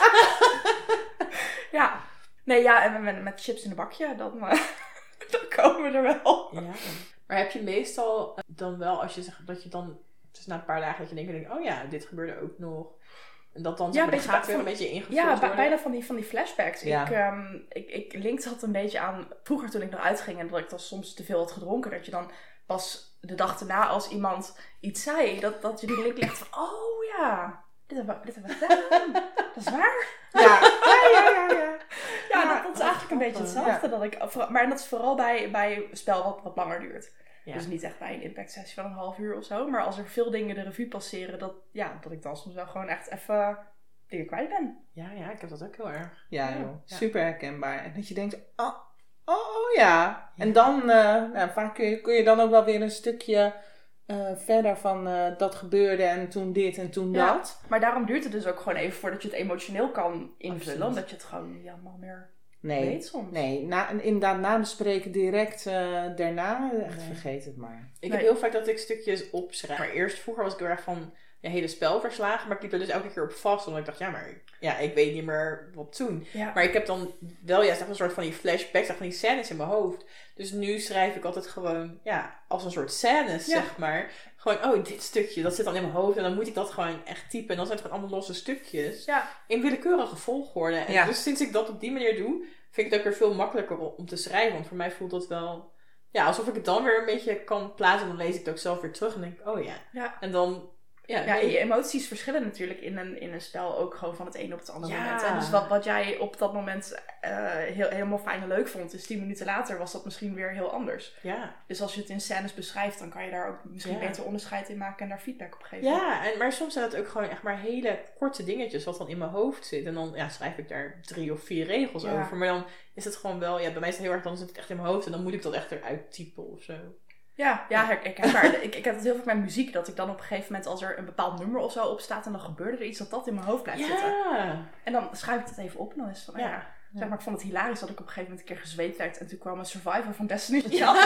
je? Ja. Nee, ja, en met, met chips in een bakje, dan, uh, dan komen we er wel. Ja. Maar heb je meestal uh, dan wel, als je zegt dat je dan... Dus na een paar dagen dat je denkt, oh ja, dit gebeurde ook nog... En dat dan, ja, zeg maar, gaat weer van, een beetje ingevuld ja, worden. Ja, bijna van die, van die flashbacks. Ja. Ik, um, ik, ik linkte dat een beetje aan vroeger toen ik nog uitging en dat ik dan soms te veel had gedronken. Dat je dan pas de dag erna als iemand iets zei, dat, dat je die link legt van, oh ja, dit hebben we, dit hebben we gedaan. Dat is waar. Ja, ja, ja, ja. Ja, ja, ja dat, dat is eigenlijk een beetje hetzelfde. Ja. Dat ik, maar dat is vooral bij, bij spel wat, wat langer duurt. Ja. Dus niet echt bij een impact sessie van een half uur of zo. Maar als er veel dingen de revue passeren, dat, ja, dat ik dan soms wel gewoon echt even dingen kwijt ben. Ja, ja, ik heb dat ook heel erg. Ja, ja. joh. Super herkenbaar. En dat je denkt, oh, oh, oh ja. ja. En dan, uh, nou, vaak kun je, kun je dan ook wel weer een stukje uh, verder van uh, dat gebeurde en toen dit en toen ja. dat. Maar daarom duurt het dus ook gewoon even voordat je het emotioneel kan invullen. Absoluut. Omdat je het gewoon niet allemaal meer... Nee, weet soms. nee. Na, inderdaad nabespreken direct uh, daarna, echt nee. Vergeet het maar. Ik nee. heb heel vaak dat ik stukjes opschrijf. Maar eerst, vroeger was ik heel erg van je hele spel verslagen. Maar ik liep er dus elke keer op vast. Omdat ik dacht, ja, maar ja, ik weet niet meer wat doen. Ja. Maar ik heb dan wel ja, een soort van die flashbacks, van die scènes in mijn hoofd. Dus nu schrijf ik altijd gewoon, ja, als een soort scènes, ja. zeg maar. Gewoon, oh, dit stukje, dat zit dan in mijn hoofd. En dan moet ik dat gewoon echt typen. En dan zijn het gewoon allemaal losse stukjes. Ja. In willekeurige volgorde. En ja. dus sinds ik dat op die manier doe, vind ik het ook weer veel makkelijker om te schrijven. Want voor mij voelt dat wel, ja, alsof ik het dan weer een beetje kan plaatsen. Dan lees ik het ook zelf weer terug en denk ik, oh ja. ja. En dan... Ja, ja, en je emoties verschillen natuurlijk in een, in een spel ook gewoon van het een op het andere ja. moment. Hè? Dus wat, wat jij op dat moment uh, heel, helemaal fijn en leuk vond, dus tien minuten later was dat misschien weer heel anders. Ja. Dus als je het in scènes beschrijft, dan kan je daar ook misschien ja. beter onderscheid in maken en daar feedback op geven. Ja, en, maar soms zijn het ook gewoon echt maar hele korte dingetjes wat dan in mijn hoofd zit. En dan ja, schrijf ik daar drie of vier regels ja. over. Maar dan is het gewoon wel, ja, bij mij is het heel erg, dan zit het echt in mijn hoofd en dan moet ik dat echt eruit typen of zo. Ja, ja, ik, ik, heb maar, ik, ik heb het heel vaak met muziek, dat ik dan op een gegeven moment, als er een bepaald nummer of zo op staat en dan gebeurde er iets, dat dat in mijn hoofd blijft ja. zitten. En dan schrijf ik dat even op en dan is het van, ja. ja. Zeg maar, ik vond het hilarisch dat ik op een gegeven moment een keer gezweet werd en toen kwam een Survivor van Destiny. Ja.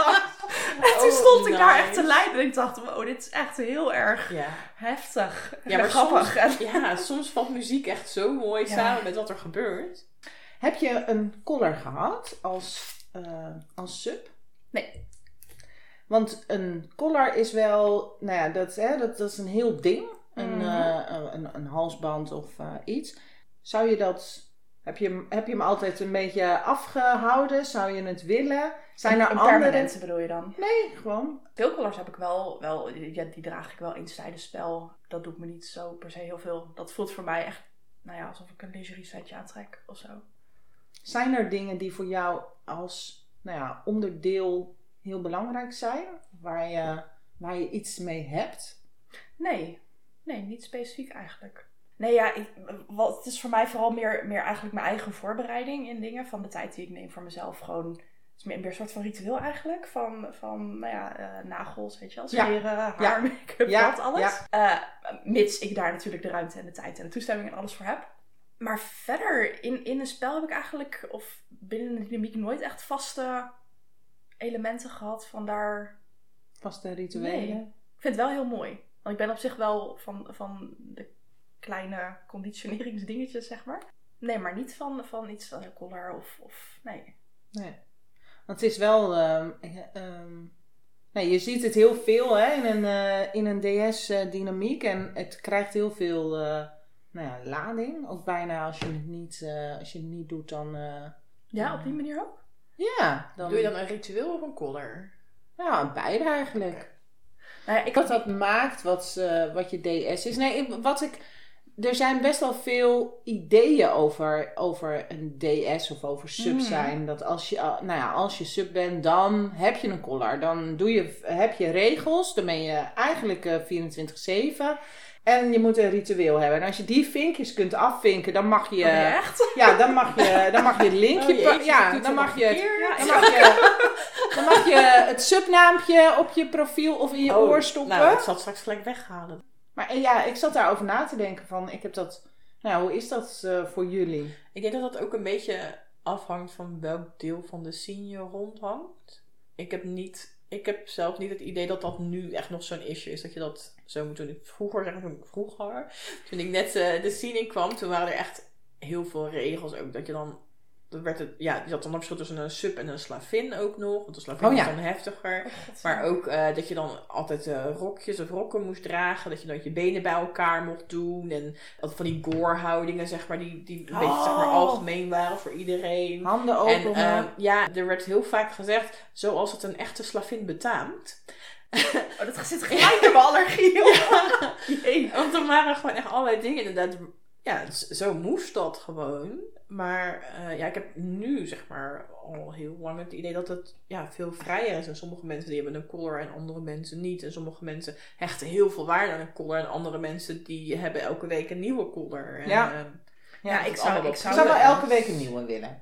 En toen stond oh, ik nice. daar echt te lijden en ik dacht, wow, dit is echt heel erg ja. heftig. Ja, maar grappig. Soms, ja, soms valt muziek echt zo mooi ja. samen met wat er gebeurt. Heb je een collar gehad als, uh, als sub? Nee. Want een collar is wel, nou ja, dat, hè, dat, dat is een heel ding. Een, mm. uh, een, een halsband of uh, iets. Zou je dat Heb je, heb je hem altijd een beetje afgehouden? Zou je het willen? Zijn er een andere... permanente bedoel je dan? Nee, gewoon. Veel collars heb ik wel, wel ja, die draag ik wel eens tijdens spel. Dat doet me niet zo per se heel veel. Dat voelt voor mij echt, nou ja, alsof ik een lingerie setje aantrek of zo. Zijn er dingen die voor jou als nou ja, onderdeel heel belangrijk zijn? Waar je, waar je iets mee hebt? Nee, nee, niet specifiek eigenlijk. Nee, ja, ik, wat, het is voor mij vooral meer, meer eigenlijk mijn eigen voorbereiding in dingen. Van de tijd die ik neem voor mezelf. Gewoon, het is meer, meer een soort van ritueel eigenlijk. Van, van nou ja, uh, nagels, weet je wel. Scheren, ja. haar, ja. make-up, ja. dat alles. Ja. Uh, mits ik daar natuurlijk de ruimte en de tijd en de toestemming en alles voor heb. Maar verder, in, in een spel heb ik eigenlijk, of binnen de dynamiek, nooit echt vaste elementen gehad van daar... Vaste rituelen? Nee. Ik vind het wel heel mooi. Want ik ben op zich wel van, van de kleine conditioneringsdingetjes, zeg maar. Nee, maar niet van, van iets als een collar of, of... Nee. Nee. Want het is wel... Um, um, nee, je ziet het heel veel hè, in een, uh, in een D S-dynamiek. Uh, en het krijgt heel veel uh, nou ja, lading. Ook bijna als je het niet, uh, als je het niet doet, dan... Uh, ja, op die manier ook? Ja. Dan, Doe je dan een ritueel of een collar? Ja, beide eigenlijk. Okay. Nou ja, ik wat dat maakt wat, uh, wat je D S is. Nee, wat ik... Er zijn best wel veel ideeën over, over een D S of over sub zijn. Mm. Dat als je, nou ja, als je sub bent, dan heb je een collar. Dan doe je, heb je regels. Dan ben je eigenlijk uh, vierentwintig zeven. En je moet een ritueel hebben. En als je die vinkjes kunt afvinken, dan mag je... Oh, echt? Ja, dan mag je, dan mag je het linkje... Oh, jezus, ja, dan mag je, het, ja, dan, mag je, dan mag je het subnaampje op je profiel of in je oh, oor stoppen. Nou, ik zal het straks gelijk weghalen. Maar ja, ik zat daarover na te denken van, ik heb dat... Nou, hoe is dat uh, voor jullie? Ik denk dat dat ook een beetje afhangt van welk deel van de scene je rondhangt. Ik heb niet... Ik heb zelf niet het idee dat dat nu echt nog zo'n issue is. Dat je dat zo moet doen. Vroeger, zeg ik vroeger, toen ik net uh, de scene in kwam, toen waren er echt heel veel regels ook. Dat je dan, dat werd het, ja, je had dan verschil tussen een sub en een slavin ook nog. Want de slavin oh, ja. was dan heftiger. Oh, maar ook uh, dat je dan altijd uh, rokjes of rokken moest dragen. Dat je dan je benen bij elkaar mocht doen. En dat van die gore houdingen, zeg maar, die, die een oh. beetje zeg maar, algemeen waren voor iedereen. Handen open. En uh, ja, er werd heel vaak gezegd, zoals het een echte slavin betaamt. Oh, dat zit gelijk in mijn allergie. Ja. Want er waren gewoon echt allerlei dingen. Inderdaad, ja, zo moest dat gewoon. Maar uh, ja, ik heb nu zeg maar al heel lang het idee dat het ja, veel vrijer is. En sommige mensen die hebben een collar en andere mensen niet. En sommige mensen hechten heel veel waarde aan een collar. En andere mensen die hebben elke week een nieuwe collar. En, ja. Uh, Ja, ja, ik zou, ik zou, ik zou wel elke week een nieuwe willen.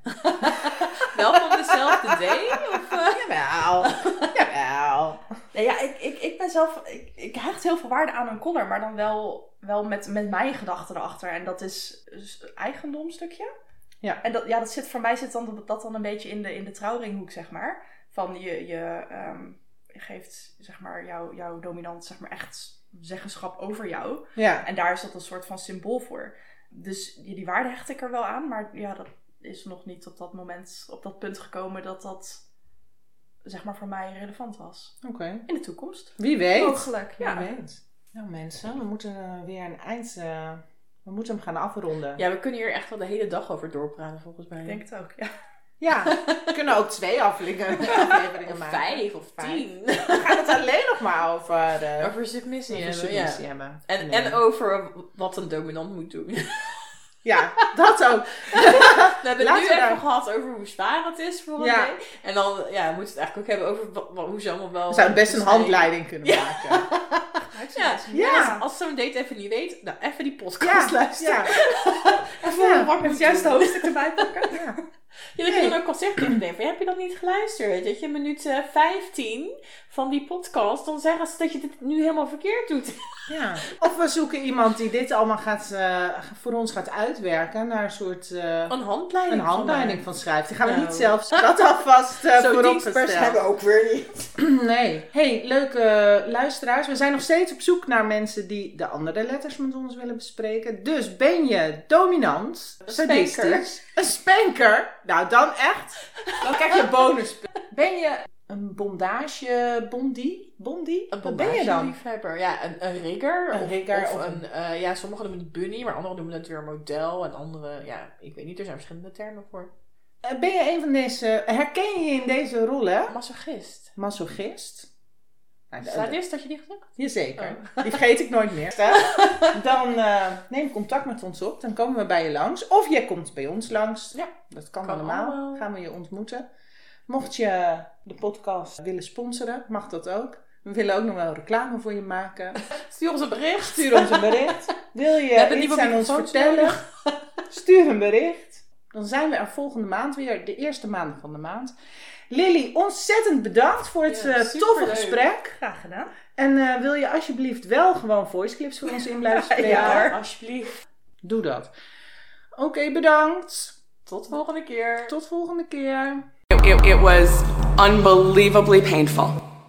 Wel van dezelfde day? Of, uh... Jawel. Jawel. Nee, ja, ik, ik, ik ben zelf... Ik, ik hecht heel veel waarde aan een collar. Maar dan wel, wel met, met mijn gedachten erachter. En dat is een eigendomstukje. Ja. En dat, ja, dat zit voor mij zit dan, dat dan een beetje in de, in de trouwringhoek, zeg maar. Van je, je, um, je geeft, zeg maar, jouw jouw dominant, zeg maar, echt zeggenschap over jou. Ja. En daar is dat een soort van symbool voor. Dus die waarde hecht ik er wel aan, maar ja, dat is nog niet op dat moment, op dat punt gekomen dat dat, zeg maar, voor mij relevant was. Oké. Okay. In de toekomst. Wie weet. Mogelijk, ja. Wie weet. Nou mensen, we moeten uh, weer een eind, uh, we moeten hem gaan afronden. Ja, we kunnen hier echt wel de hele dag over doorpraten volgens mij. Ik denk het ook, ja. Ja, we kunnen ook twee afleveringen, afleveringen of maken. Vijf of tien. We gaan het alleen nog maar over... Uh, over submissie over hebben. submissie ja. hebben. En, nee. en over wat een dominant moet doen. Ja, dat ook. We hebben Laten het we nu daar... even gehad over hoe zwaar het is voor een ja. day. En dan ja, we moeten het eigenlijk ook hebben over wat, wat, hoe ze allemaal wel... We zouden best een handleiding kunnen ja. maken. Ja, ja. Als, als zo'n date even niet weet, nou even die podcast ja. luisteren. Ja. Even ja. wat het juiste hoofdstuk erbij pakken. Ja. Ja, dat je dan ook al zegt tegen Dave, heb je dat niet geluisterd? Dat je minuut uh, vijftien van die podcast, dan zeggen ze dat je dit nu helemaal verkeerd doet. Ja. Of we zoeken iemand die dit allemaal gaat, uh, voor ons gaat uitwerken naar een soort... Uh, een handleiding, een handleiding van, van schrijft. Die gaan we nou. niet zelfs dat alvast uh, voorop gesteld. hebben we ook weer niet. Nee. Hey, leuke luisteraars. We zijn nog steeds op zoek naar mensen die de andere letters met ons willen bespreken. Dus ben je dominant, sadistisch, een spanker. Nou, dan echt. Dan krijg je bonus. Ben je een bondage, bondi, bondi? Een Wat ben je dan? liefhebber. Ja, een, een rigger. Een of, rigger Of, of een, uh, ja, sommigen noemen het bunny, maar anderen noemen het weer model. En andere, ja, ik weet niet, er zijn verschillende termen voor. Uh, ben je een van deze, herken je je in deze rollen? Masochist. Masochist. Nou, Sadist, had je die gezegd? Jazeker. Oh. Die vergeet ik nooit meer. Dan uh, neem contact met ons op. Dan komen we bij je langs. Of jij komt bij ons langs. Ja, dat kan, kan allemaal. allemaal. Gaan we je ontmoeten. Mocht je de podcast willen sponsoren, mag dat ook. We willen ook nog wel reclame voor je maken. Stuur ons een bericht. Stuur ons een bericht. Wil je iets aan ons vertellen? Stuur een bericht. Dan zijn we er volgende maand weer. De eerste maandag van de maand. Lily, ontzettend bedankt voor het ja, uh, toffe gesprek. Graag gedaan. En uh, wil je alsjeblieft wel gewoon voice clips voor ons in blijven spreken? Ja, alsjeblieft. Doe dat. Oké, okay, bedankt. Tot volgende keer. Tot volgende keer. It, it, it was unbelievably painful.